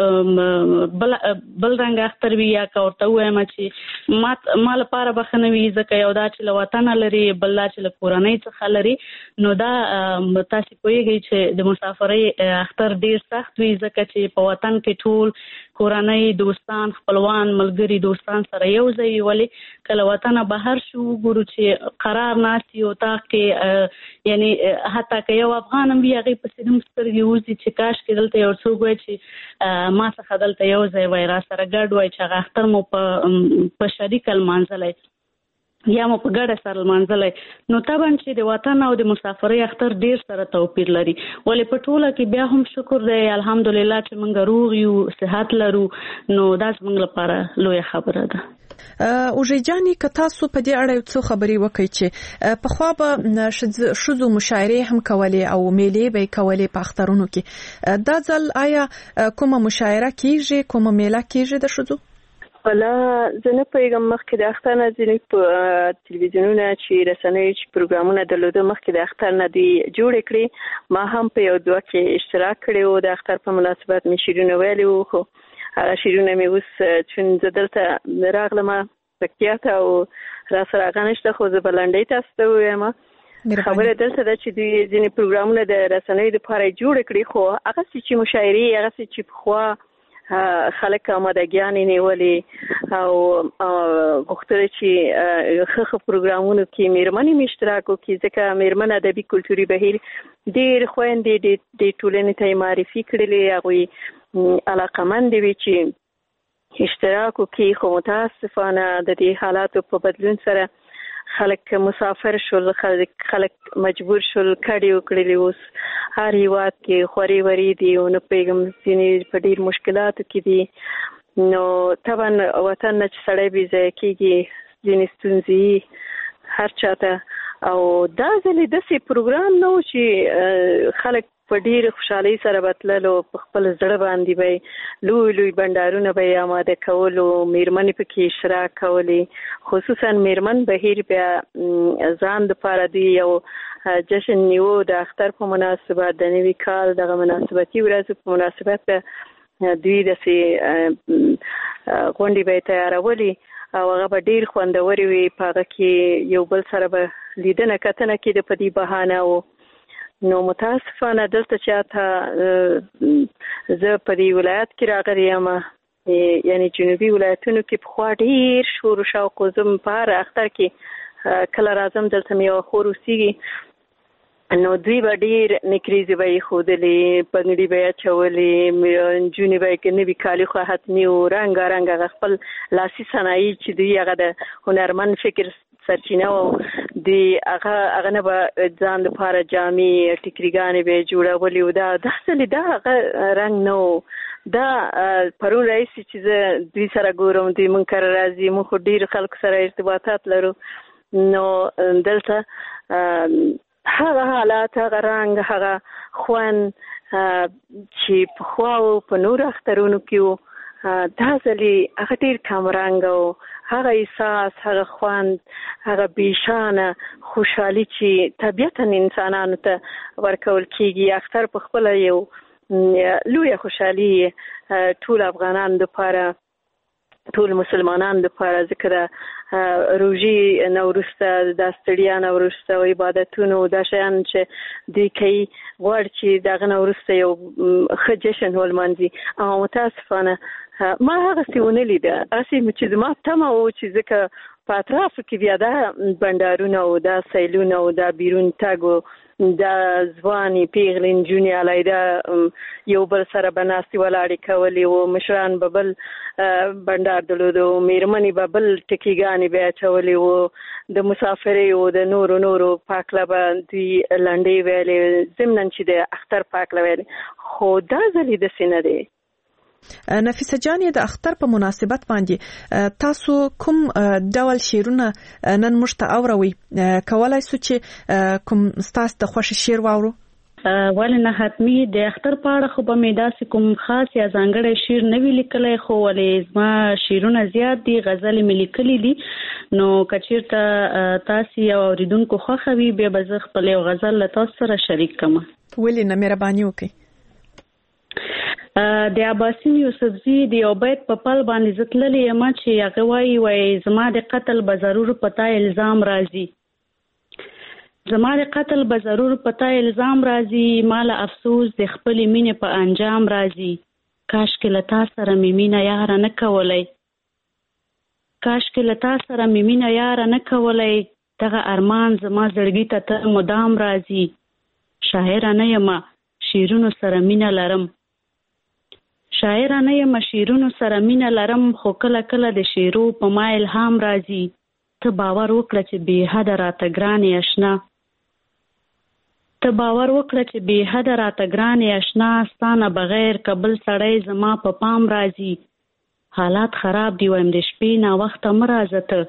څه بل بل رنګ اختر وي یا که ورته ووایم چې ما ما لپاره بښنه وي ځکه یو دا چې له وطنه لري، بل دا چې له کورنۍ څخه لري. نو دا تاسې پوهېږئ چې د مسافرۍ اختر ډېر سخت وي ځکه چې په وطن کې ټول کورنۍ، دوستان، خپلوان، ملګري، دوستان سره یو ځای ولې کله وطنه بهر شو وګورو چې قرار ناست یو اتاق کې، یعنی حتی که یو افغان هم وي هغې پسې هم سترګې وځي چې کاشکې دلته یو څوک وای چې ما څخه دلته یو ځای وای را سره ګډ وای چې هغه اختر مو په شریکه لمانځلی یا مو په ګډه سره لمانځلی. نو طبعا چې د وطن او د مسافرۍ اختر ډېر سره توپیر لري، ولې په ټوله کې بیا هم شکر دی الحمدلله چې موږ روغ یو، صحت لرو. نو دا زموږ لپاره لویه خبره ده. اوژې جاني که تاسو په دې اړه یو څو خبرې وکړئ چې پخوا به ښځو مشاعرې هم کولې او میلې به یې کولې په اخترونو کې، دا ځل آیا کومه مشاعره کیږي، کومه میله کیږي د ښځو؟ ولا زه نه پوهېږم. مخکې د اختر نه ځینې په تلویزیونونه چې رسنیو چې پروګرامونه درلوده مخکې د اختر نه دوی جوړې کړې. ما هم په یو دوه کې اشتراک کړی و، د اختر په مناسبت مې شعرونه ویلي وو، خو هغه شعرونه مې اوس چون زه دلته راغلم پکتیا ته او را سره هغه نشته، خو زه به لنډۍ تاسو ته ووایم. خبره دلته ده چې دوی ځینې پروګرامونه د رسنیو دپاره یې جوړې کړي، خو هغسې چې مشاعرې، هغسې چې پخوا خلک آمادګیانې نیولې او غوښتل چې ښه ښه پروګرامونو کې میرمنې هم اشتراک وکړي، ځکه میرمن ادبي کلتوري بهیر ډېر خویندې د ټولنې ته یې معرفي کړلې، هغوی علاقمندې وي چې اشتراک وکړي. خو متاسفانه د دې حالاتو په بدلون سره خلک مسافر شول، خلک مجبور شول، کډې وکړلې. اوس هر هیواد کې خوري وري دي او نه پوهېږم ځینې په ډېر مشکلاتو کې دي. نو طبعا وطن نه چې سړی بې ځایه کېږي، ځینې ستونزې هر چاته. او دا ځلې داسې پروګرام نه و چې خلک په ډېر خوشحالۍ سره به تلل او په خپل زړه باندې به لوی لوی بنډارونه به یې اماده کول او میرمنې پکې اشتراک کولې. خصوصا میرمن بهیر بیا ځان دپاره دوی یو جشن نیو د اختر په مناسبت، د نوي کال دغه مناسبتي ورځو په مناسبت دوی داسې غونډې به یې تیارولې او هغه به ډېر خوندورې وي. په هغه کې یو بل سره به لیدنه کتنه کېده په دې بهانه. او نو متاسفانه دلته چې ته زه په دې ولایت کې راغلی یم، یعنی جنوبي ولایتونو کې پخوا ډېر شور و شوق و. زه په هر اختر کې کله راځم دلته مې یوه خور اوسېږي، نو دوی به ډېر نکریزې به یې ښودلې، پګړي به یې اچولې، نجونې به یې نوي کالي خو حتمي و، رنګارنګ هغه خپل لاسي صنایع چې دوی هغه د هنرمند فکر سرچینه و، دوی هغه هغه نه به ځان لپاره جامې ټیکریګانې به یې جوړولې و. دا دا ځلې دا هغه رنګ نه و. دا پرون راهیسې چې زه دوی سره ګورم، دوی مونږ کره راځي، مونږ خو ډېرو خلکو سره ارتباطات لرو. نو دلته هغه حالات، هغه رنګ، هغه خوند چې پخوا و په نورو اخترونو کې و، دا ځلې هغه ډېر کمرنګه و. هغه احساس، هغه خوند، هغه بیشانه خوشحالي چې طبیعتا انسانانو ته ورکول کېږي. اختر په خپله یو لویه خوشحالي ټول افغانانو دپاره، ټول مسلمانانو دپاره، ځکه د روژې نه وروسته، دا ستړیا نه وروسته او عبادتونو دا شیان چې دوی کوي، غواړي چې د هغه نه وروسته یو ښه جشن ولمانځي. او متاسفانه ما هغسې ونه لیده، هسې چې زما تمه و چې ځکه په اطرافو کې بیا دا بنډارونه او دا سیلونه او دا بیرون تګ و، د ځواني پیغلې نجونې علیده یو بل سره به ناستې ولاړې کولې وو، مشران به بل بنډار درلودو، میرمنې به بل ټکیګانې به اچولې وو، د مسافرۍ و د نورو نورو پاکله به دوی لنډۍ ویلې، ضمناً چې د اختر پاکله ویلې. خو دا ځل یې داسې نه دی. نفیسه جان، د اختر په مناسبت باندې تاسو کوم ډول شعرونه نن موږ ته اوروي؟ کولای سو چې کوم ستاسو د خوښ شعر واورو؟ ولې نه، حتمی د اختر په اړه خو به مې داسې کوم خاص یا ځانګړی شعر نه وي لیکلی، خو ولې زما شعرونه زیات دي، غزلې مې لیکلي دي. نو که چېرته تاسې یو اورېدونکو خوښه وي بیا به زه خپل یو غزل له تاسو سره شریک کړم. ولې نه، مهرباني وکړئ. د عباسین یوسفزي د یو بیت په پل باندې زه تللې یم چې هغه وایي وایي زما د قتل به ضرور په تا الزام راځي، زما د قتل به ضرور په تا الزام راځي، ما له افسوس د خپلې مینې په انجام راځي. کاشکې له تا سره مې مینه یاره نه کولی، کاشکې له تا سره مې مینه یاره نه کولی، دغه ارمان زما زړګي ته ته مدام راځي. شاعره نه یم شعرونو سره مینه لرم، شاعره نه یم شعرونو سره مینه لرم، خو کله کله د شعرو په ما الهام راځي. ته باور وکړه چې بې حده راته ګرانې اشنا، ته باور وکړه چې بې حده راته ګرانې اشنا، ستا نه بغیر که بل سړی زما په پام راځي. حالات خراب دی وایم د شپې ناوخته مه راځه ته،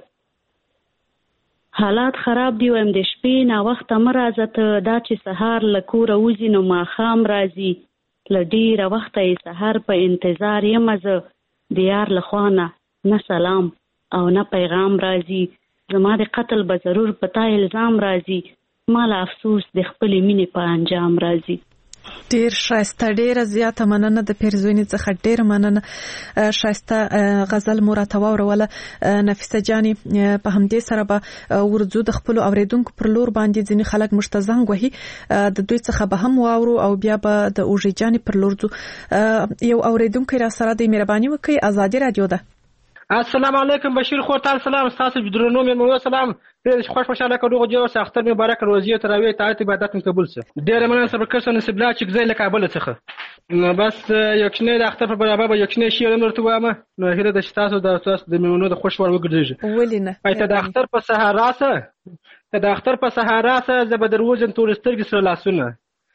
حالات خراب دی وایم د شپې ناوخته مه راځه ته، دا چې سهار له کوره وځي نو ماښام راځي. له ډېره وخته یې سهار په انتظار یم زه، د یار له خوا نه نه سلام او نه پیغام راځي. زما د قتل به ضرور په تا الزام راځي، ما له افسوس د خپلې مینې په انجام راځي. ډیر ښایسته، ډیره زیاته مننه د پیرزوینې څخه، ډیره مننه. ښایسته غزل مو راته واوروله نفیسه جانې. په همدې سره به ورځو د خپلو اوریدونکو پر لور باندې ځینې خلک موږ ته زنګ وهي، د دوی څخه به هم واورو او بیا به د اوږې جانې پر لور ځو. یو اوریدونکی را سره دی، مهرباني وکړئ، ازادي راډیو ده. السلام علیکم بشیر خور، تعال سلام، ستاسو درنو مېلمنو سلام. ډېر خوش خوشاله کړو جو سه اختر مبارک، روزي او تراویح طاعت عبادت قبول شه. ډېر مننه صبر کړئ نصیب الله چې ځای له کابل څخه. نو بس یو کښنه د اختر په برابر به یو کښنه شعر نورته وایم، نو هیله د تاسو د تاسو د مېلمنو د خوش ور وګرځي. ولې نه، پایته د اختر په سهار سه، د اختر په سهار سه زه به دروځم تورسترګي سره لاسونه.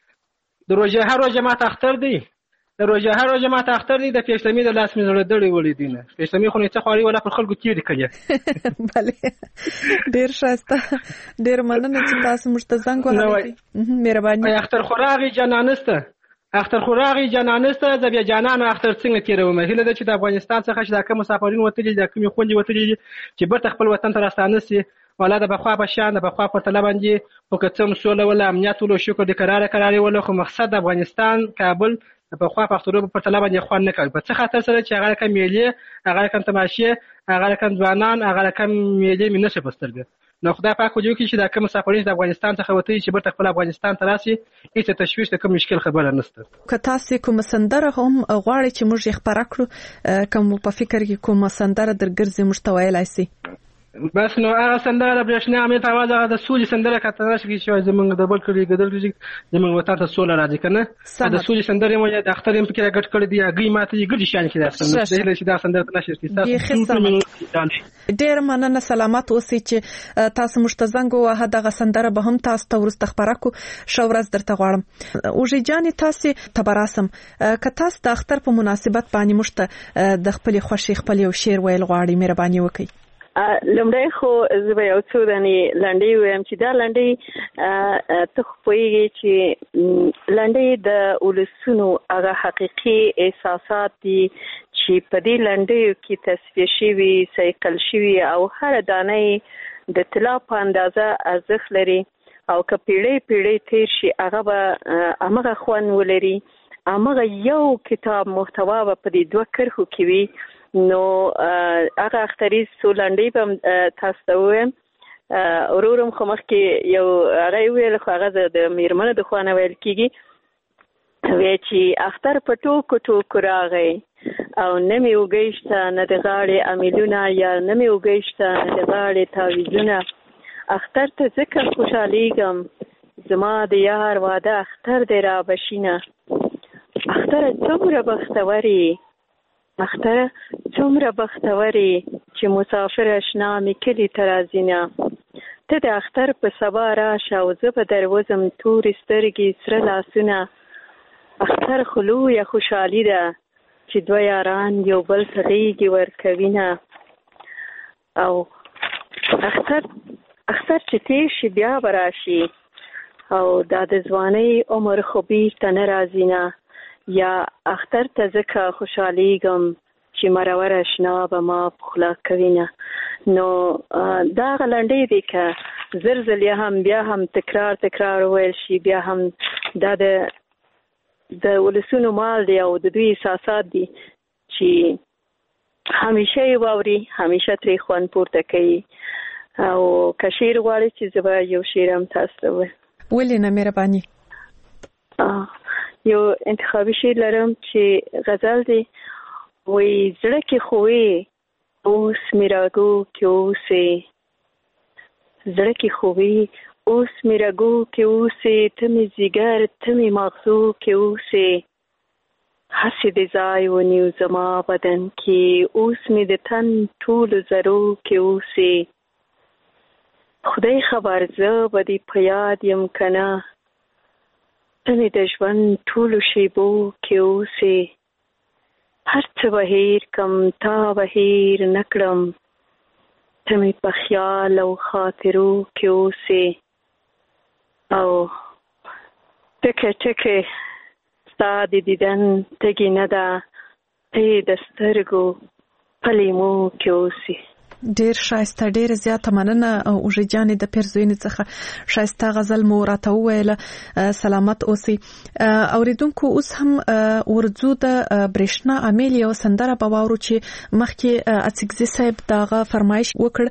د روزه هر روزه ماته اختر دی، د روزه هر روزه ماته اختر دی، د پیښتمي د لاس مې زړه دړې ولې دینه، پیښتمي خو نه څه خوري ولا پر خلکو تیری کړي. بله ډیر ښایسته، ډیر مننه چې تاسو موږ ته زنګ وهلی. مهرباني. اختر خوراغي جانانسته، اختر خوراغي جانانسته، زه بیا جانان اختر څنګه تیروم. هیله ده چې د افغانستان څخه چې د کوم مسافرین وتلي، د کوم خوندې وتلي چې برته خپل وطن ته راستانه سي، ولا د بخوا په شان د بخوا په طلب باندې په کڅم سوله ولا امنیت ولو شکر د قرار قراري ولا، خو مقصد د افغانستان کابل په خوا پښتورو په طلب باندې خوان نه کوي. په څه خاطر سره چې هغه کم میلې، هغه کم تماشې، هغه کم ځوانان، هغه کم میلې مې نشه پسترګه. نو خدای پاک وجو کې چې دا کوم مسافرین د افغانستان څخه وته چې برته خپل افغانستان ته راسي، هیڅ تشویش د کوم مشکل خبره نشته. که تاسو کوم سندره هم غواړئ چې موږ یې خبره کړو، کوم په فکر کې کوم سندره درګرځي موږ ته ویلای شئ؟ بس نو هغه سندره د برېښنا امید اواز، هغه د سولې سندره کتنه شي چې زمونږ د بل کړي ګدل کړي زمونږ وطن ته سوله راځي کنه. د سولې سندره مو د اختر هم پکې راګټ کړي دی، هغه ماته یې ګډي شان کې راځي، د دې چې دا سندره نشي تاسو. ډېر مننه، سلامت اوسئ چې تاسو موږ ته زنګ ووهه. دغه سندره به هم تاسو ته ورسته خبره کو. ښه ورځ درته غواړم. اوږې جانې، تاسو ته به راسم، که تاسو د اختر په مناسبت باندې موږ ته د خپلې خوښې خپل یو شعر ویل غواړئ، مهرباني وکړئ. لمړی خو زه به یو څو دانې لنډۍ ووایم چې دا لنډۍ ته خو پوهېږې چې لنډۍ د ولسونو هغه حقیقي احساسات دي چې په دې لنډیو کې تصفیه شوي، صیقل شوي او هره دانه د طلا په اندازه ارزښت لري، او که پیړۍ پیړۍ تیر شي هغه به همغه خوند ولري، همغه یو کتاب محتوا به په دې دوه کرښو کې وي. نو هغه اختریز څو لنډۍ به تاسو ته ووایم. ورورم خو مخکې یو هغه یې ویل، خو هغه د مېرمنو د خوا نه ویل کېږي، وایي چې اختر په ټوکو ټوکو راغی او نه مې اوږۍ شته نه د غاړې امیلونه، یا نه مې اوږۍ شته نه د غاړې تاویزونه. اختر ته ځکه خوشحالیږم زما د یار واده اختر دی را بشینه. اختره څومره بختوري، اختره څومره بختوري چې مسافر اشنا می کلی ترازینه. ته د اختر په سبا راشه او زه به دروزم تورې سترګې سره لاسونه. اختر خلو یا خوشحالي ده چې دوه یاران یو بل ته غېږې ورکوینه. او اختر اختر چې تیر شي بیا به راشي او دا د ځوانۍ عمر خو بیرته نه راځي نه. یا اختر ته ځکه خوشحالیږم چې مرور اشنا به ما په خوله کوینه. نو دا هغه لنډۍ دی که زر ځلې هم بیا هم تکرار تکرار وویل شي بیا هم دا د د ولسونو مال دی او د دوی احساسات دي چې همیشه یې واوري، همیشه ترې خوند پورته کوي. او که شعر غواړي چې زه به یو شعر هم تاسو ته ووایم. ولې نه مهرباني؟ یو انتخابي شعر لرم چې غزل دی. وایي زړه کې خو وې اوس مې راګو کې اوسې، زړه کې خو وې اوس مې راګو کې اوسې، ته مې ځیګر ته مې مغزو کې اوسې. هسې د ځای ونیو زما بدن کې، اوس مې د تن ټولو ذرو کې اوسې. خدای خبر زه به دې په یاد یم که نه، ته مې د ژوند ټولو شیبو کې اوسې. هر څه به هیر کم تا به هیر نه کړم، ته مې په خیال او خاطرو کې اوسې. او ټکه ټکه ستا د دیدن تږي نه ده، ته یې د سترګو په لیمو کې اوسې. ډیر شایسته، ډیر زیاته مننه اوژې جانې د پیرزوینې څخه شایسته غزل مو راته وویله. سلامت اوسئ. اوریدونکو اوس هم ورځو د برېښنا عامل یو سندره به واورو چې مخکې اڅکزي صاحب دغه فرمایش وکړ.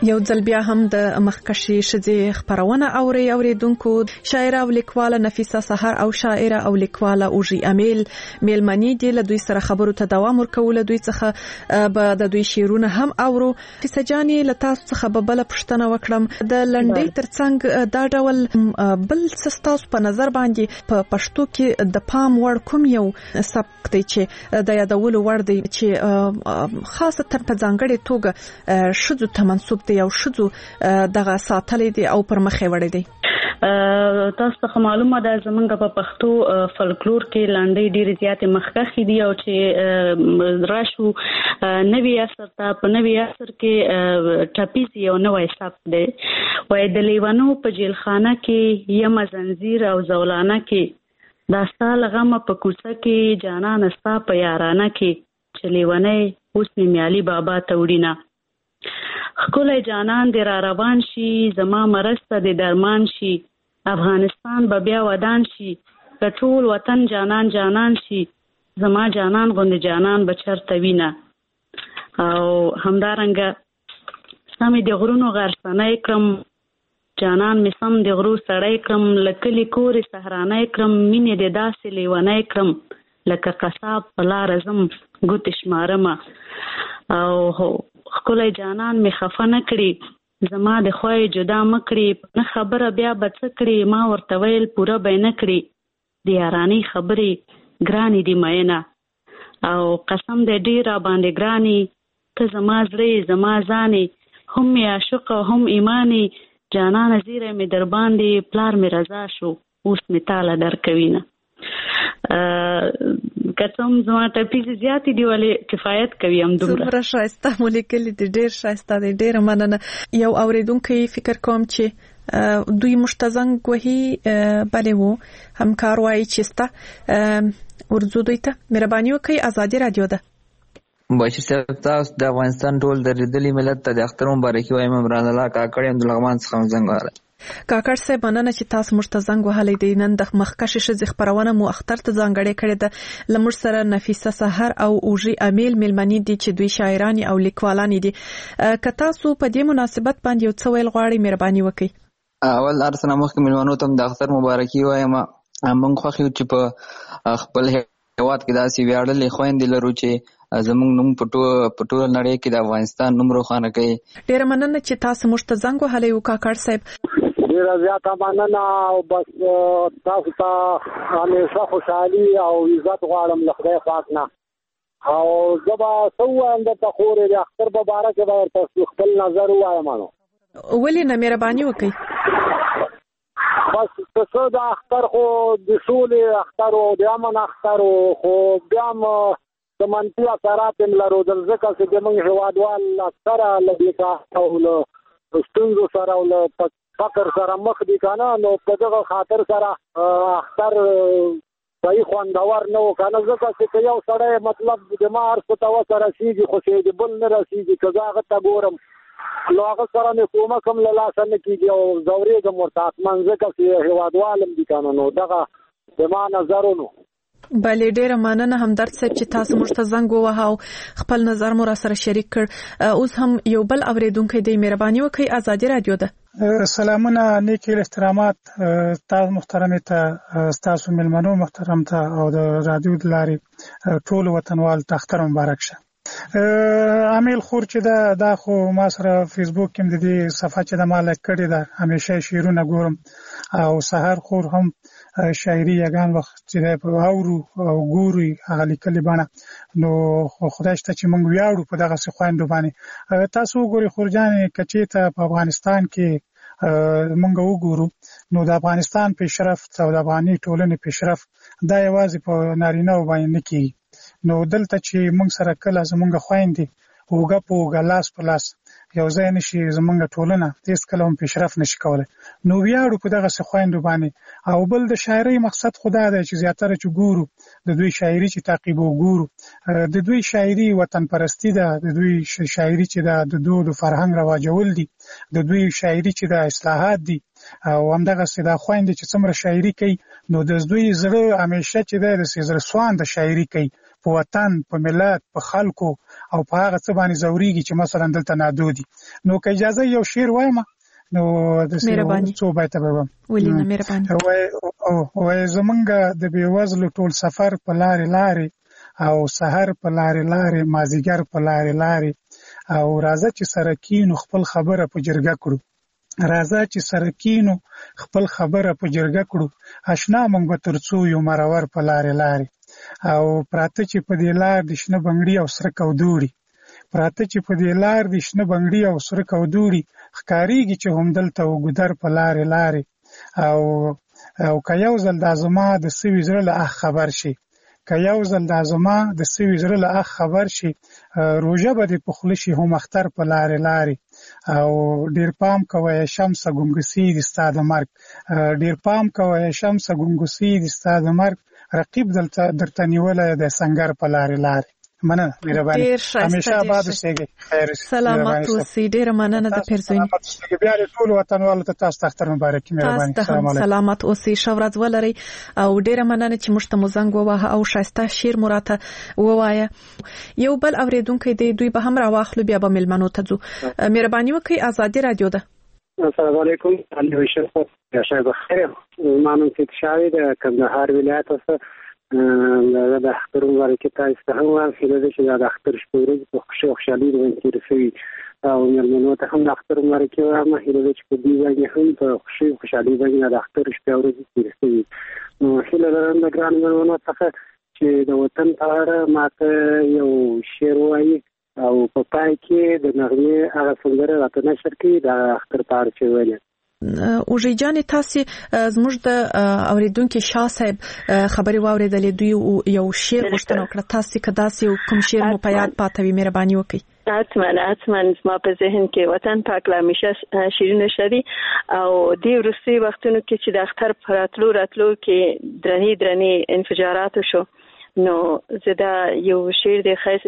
یو ځل بیا هم د مخکشي شذې خبرونه اوري اوریدونکو شاعره او لیکواله نفیسه سحر او شاعره او لیکواله اوجي امیل میلمنی دی له دوی سره خبرو ته دوام ورکول دوی څخه به د دوی شعرونه هم اورو کیسه جاني له تاسو څخه به بل پښتنه وکړم د لنډۍ ترڅنګ دا ډول بل سستاس په نظر باندې په پښتو کې د پام وړ کوم یو سبق دی چې د یادولو وړ دی چې خاصه په ځانګړې توګه شذو ته منسوب دی او شذو دغه ساتلې دي او پر مخې وړې دي. تاسو ته معلومه ده زمونږ په پښتو فولکلور کې لاندې ډېر زیات مخکخي دي او چې راشو نوی اثر ته په نوی اثر کې ټاپیز یو نوې حساب دی وای د لیوانو په جیلخانه کې یم زنجیر او زولانه کې داستال غم په کوڅه کې جانان استا په یارانه کې چې لیوانې اوس می میالي بابا توړینا خکل جانان دی را روان شي زما مرسته دی درمان شي افغانستان به بیا ودان شي ټول وطن جانان جانان شي زما جانان غوند جانان بچرته وینا او همدارنګه سمې د غرونو غرسنه کړم جانان می سم د غرو سړی کړم لکلی کورې صحرانه کړم مینې د داسې لیوانه کړم لکه قصاب په لار زم ګوت شمارمه او خکل جانان می خفه نه کړي زما د خوای جدا مکړي نه خبره بیا بچ کړي ما ورته ویل پوره به نه کړي د یارانی خبرې ګرانی دی مینا او قسم دې ډیر باندې ګرانی ته زما زړه زما ځاني هم می عاشق هم ایمانی جانان زیره می در باندې پلار می رضا شو اوس می تعالی درکوینه کڅوم زما ټاپیز زیات دی ولې کفایت کوي هم دومره سمره شایسته مولیکل دي ډیر شایسته دي ډیر مننه یو اوریدونکو فکر کوم چې دوی مشتزنګ وهي بلې وو همکار وایي چې ستا ورزو دوی ته مهرباني وکړئ ازادي رادیو ده بشیر صاحب تاسو د افغانستان ټول درېدلي ملت ته د اختر مبارکي وایم عمران الله کاکړ عبدالرحمن څخه زنګ وهلی کاکړ صاحب مننه چې تاسو مشتزنګ وهلی دی نن د مخکشه شذ خبرونه مو اختر ته ځانګړې کړې ده لمر سره نفیسه سحر او اوجي امیل ملمنی دي چې دوی شاعرانی او لیکوالانی دي که تاسو په دې مناسبت باندې یو څه ویل غواړئ مهرباني وکړئ. اول ارسنه مخکې ملمنو ته د اختر مبارکي وایم موږ خوښ یو چې په خپل هیواد کې داسې ویاړلې خويندې لرو چې زموږ نوم په ټوله نړۍ کې د افغانستان نوم روښانه کوي. ډېره مننه چې تاسو مشتزنګ وهلی و کاکړ صاحب. ډېره زیاته مننه او بس تاسو ته همیشه خوشحالي او عزت غواړم له خدای پاک نه او زه به څه ووایم درته خورې د اختر په باره کې به درته خپل نظر ووایم نو ولې نه مهرباني وکړئ. بس څه د اختر خو د سولې اختر او د امن اختر خو بیا هم د منفي اثرات هم لرو ځکه چې زموږ هېوادوال اکثره له بېکاره او له ستونزو سره او له فقر سره مخ دي که نه نو په دغه خاطر سره اختر صحیح خوندور نه و که نه ځکه چې که یو سړی مطلب د ما هر څه ته وسه رسېږي خو چې د بل نه رسېږي که زه هغه ته ګورم نو هغه سره مې کومک هم له لاسه نه کېږي او ځورېږم ورته حتما ځکه چې هېوادوال هم دي که نه نو دغه د ما نظرونو بلې ډیره مننه همدرد صاحب چې تاسو موږ ته زنګ ووهه او خپل نظر مو را سره شریک کړ. اوس هم یو بل اوریدونکی دی مهرباني وکړئ ازادي رادیو ده. سلامونه نیکی احترامات تاسو محترم ته تاسو ملمنو محترم ته او د رادیو د لارې ټول وطنوال ته اختر مبارک شه. امیل خور چې دا دا خو ما سره فیسبوک کې د دې صفحه چې د مالک کړی ده همیشه شعرونه ګورم او سحر خور هم شاعري یگان وخت چې په اورو او ګوري هغه لیکلي بڼه نو خدای شته چې موږ ویاړو په دغه څه خويندو باندې. تاسو ګوري خورجانې کچې ته په افغانستان کې موږ وګورو نو د افغانستان پیشرفت او د افغاني ټولنې پیشرفت دا یوازې په نارینه باندې نه کیږي نو دلته چې موږ سره کله زمونږ خويندې اوګه په اوګه لاس په لاس یو ځای نشي زمونږ ټولنه هیڅ کله هم پیشرفت نشي کولای نو ویاړو په دغه څه خويندو باندې او بل د شاعرۍ مقصد خدا دی چې زیاتره چې ګورو د دوی شاعري چې تعقیب وګورو د دوی شاعري وطن پرستی ده د دوی شاعري چې د دود او فرهنګ رواجول دي د دوی شاعري چې د اصلاحات دي او همدغه سیدا خويندې چې څومره شاعري کوي نو د دوی زړه همیشه چې د زړه سوان د شاعري کوي په وطن په ملت په خلکو او په هغه څه باندې زوريږي چې مثلا دلته نادودي نو که اجازه یو شعر وایم نو د څو بیت به وم ولینه مهرباني وای او وای زمونږ د بیوزلو ټول سفر په لارې لارې او سحر په لارې لارې مازیګر په لارې لارې او راځه چې سره کینو خپل خبره په جرګه کړو راځه چې سره کینو خپل خبره په جرګه کړو آشنا مونږ به ترڅو یو مرور په لارې لارې او پراته چې په دې لار د شنه بنگړي او سره کودوړي پراته چې په دې لار د شنه بنگړي او سره کودوړي ښکاریږي چې هم دلته وګدر په لارې لارې او او که یو ځل د ازما د سوي زړه له اخ خبر شي که یو ځل د ازما د سوي زړه له اخ خبر شي روژه به د پخلی شي هم اختر په لارې لارې او ډیر پام کوی شمس ګونګسي د ستاد مرګ ډیر پام کوی شمس ګونګسي د ستاد مرګ رقیب دلته درته نیولای د سنگر په لارې لارې مننه مهرباني همیشه آباد اوسئ خیر سلامت اوسئ ډیر مننه د پیرزوینې بیا ټول وطنوالو ته تاسو اختر مبارک مهرباني سلام علیکم سلامت اوسئ شورز ولري او ډیر مننه چې مشته مزنګ ووه او شایسته شیر مراته ووایه یو بل اوریدونکو دی دوی به هم راواخلو بیا به ملمنو ته ځو مهرباني وکړئ ازادي رادیو ده السلام علیکم علي بشر یا شای بخیر مانو چې شاوی د کندهار ولایت اوسه د اختر مبارکي تاسو ته هم واخیله چې د اختر شپورې په خوشو خوشالي باندې رسوي او مېرمنو ته هم د اختر مبارکي وایم هیله چې په دې باندې هم په خوشو خوشالي باندې د اختر شپورې رسوي نو هیله لرم د ګران مېرمنو څخه چې د وطن په اړه ماته یو شعر وایي او په پای کې د نغمې هغه سندره راته نشر کړي د اختر په اړه چې ویل اوږې جانې تاسې زموږ د اوریدونکو شاه صاحب خبرې واورېدلې دوی یو شعر غوښتنه وکړه تاسې که داسې کوم شعر مو په یاد پاته وي مهرباني وکړئ حتما حتما زما په ذهن کې وطن پاک لا همیشه شیرینه شدي او دې وروستي وختونو کې چې د اختر په راتلو راتلو کې درنې درنې انفجارات شو نو زه دا یو شعر د خیر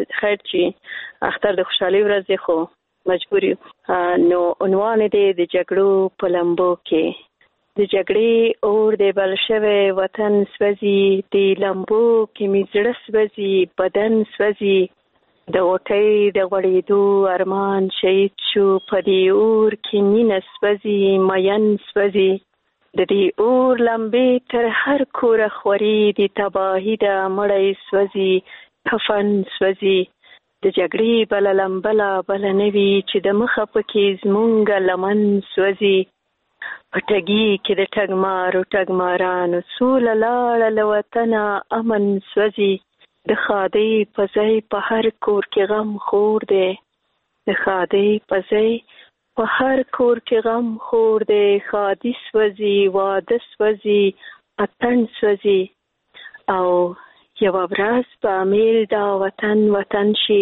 چې اختر د خوشحالي ورځ دی خو مجبوري نو عنوان دې د جګړو په لمبو کې د جګړې اور د بل شوی وطن سوځي د لمبو کې می زړه سوځي بدن سوځي د اوټۍ د غړېدو ارمان شهید شو په دې اور کې مینه سوځي مین سوځي د دې اور لمبې تر هر کوره خوري د تباهي د مړی سوځي کفن سوځي د جګړې بل لمبلا بل نوي چې د مخه پکې زمونږ لمن سوځي پټګي کې د ټګمارو ټګمارانو سول لاړه له وطن امن سوځي د خادي پځای په هر کور کې غم خور دی د خادي پځای په هر کور کې غم خور دی خادي سوځي واده سوځي اتن سوځي او یو ورځ په امیل دا وطن وطن شي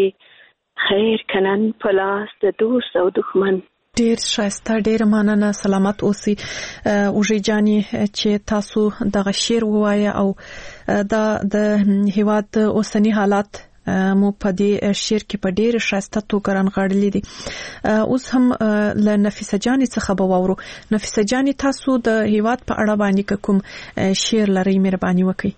خیر کنن پلاس د دوست او دښمن ډیر شایسته ډیر مننه سلامت اوسئ اوږې جانې چې تاسو دغه شعر ووایه او دا د هیواد اوسنی حالات مو په دې شعر کې په ډیر شایسته توګه رانغاړلي دي اوس هم له نفیسه جانې څخه به واورو نفیسه جانې تاسو د هیواد په اړه باندې کوم شعر لرئ مهرباني وکړئ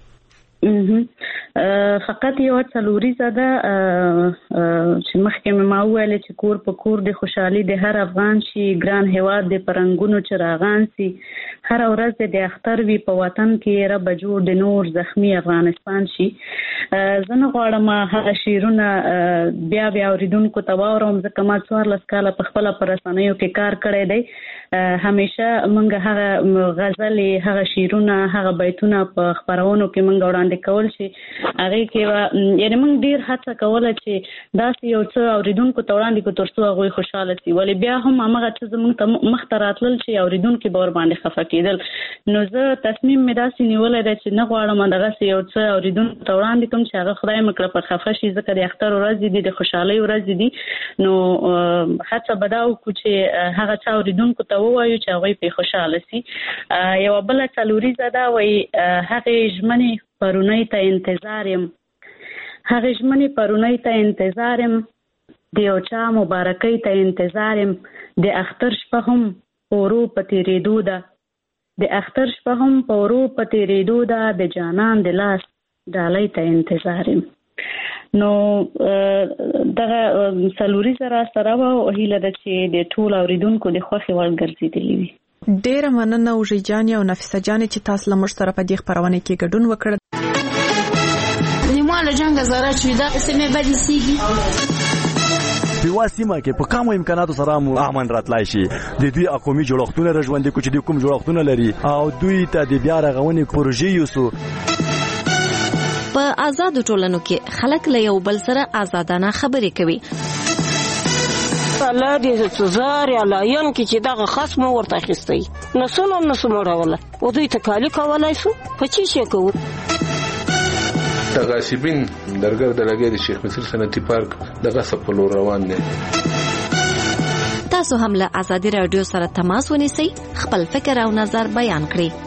فقط یو څلوريزه ده چې مخکې ما وویل چې کور په کور د خوشحالي د هر افغان شي ګران هیواد د پرنګونو چراغان سي هر ورځ د اختر وی په وطن کې رب جوړ د نور زخمی افغانستان شي زنه غواړم هغه شیرونه بیا بیا اوریدونکو ته واورم ځکه ما څوار لس کاله په خپل پرسنیو کې کار کړی دی همیشه مونږ هغه غزل هغه شیرونه هغه بیتونه په خبرونو کې مونږ وړاندې کول شي هغه کې یعنی مونږ ډیر هڅه کوله چې داسې یو څه اوریدونکو ته وړاندې کو ترڅو هغه خوشاله شي ولی بیا هم هغه چې زمونږ ته مختراتل شي اوریدونکو به ور باندې خفه کېدل نو زه تصمیم مې داسې نیولای دی چې نه غواړم دغه یو څه اوریدونکو ته وړاندې کوم چې هغه خدای مکړه پر خفه شي ځکه د اختر ورځ دي د خوشحالي ورځ دي نو هڅه بداو کو چې هغه څه اوریدونکو ته ووایو چې هغه په خوشاله شي یو بل څلوريزه دا وای هغه ژمنې پرونی ته انتظار يم هغه ژمنې پرونی ته انتظار يم د یو چا مبارکۍ ته انتظار یم د اختر شپه هم ورو په تیریدو ده د اختر شپه هم په ورو په تیریدو ده د جانان د لاس ډالۍ ته انتظار یم. نو دغه څلوري زره سره او هیله ده چې د ټول اوریدونکو د خوښي وړ ګرځېدلی وي. ډیره مننه اوژې جان او نفیسه جان چې تاسو له موږ سره په دې خبرونه کې ګډون وکړ. نیماله جنگ زره چې دا سمې بدې سیږي په سیمه کې په کومو امکاناتو سره مو امن راتلای شي. د دوی اقومي جوړښتونه رژوندې کو چې د کوم جوړښتونه لري او دوی ته د بیا رغونې پروژې یوسو. په آزادو ټولنو کې خلک له یو بل سره آزادانه خبرې کوي. الله دې سزار یا لاین کې چې دغه خصم ورته اخیستی نسونه نسو مړوله او دوی ته کالی کولای شو په چی شي کوو. تغاسبین درګر د لګي د شیخ مصر صنعتي پارک دغه سپلو روان دي. تاسو هم له آزادي رادیو سره تماس ونیسئ، خپل فکر او نظر بیان کړئ.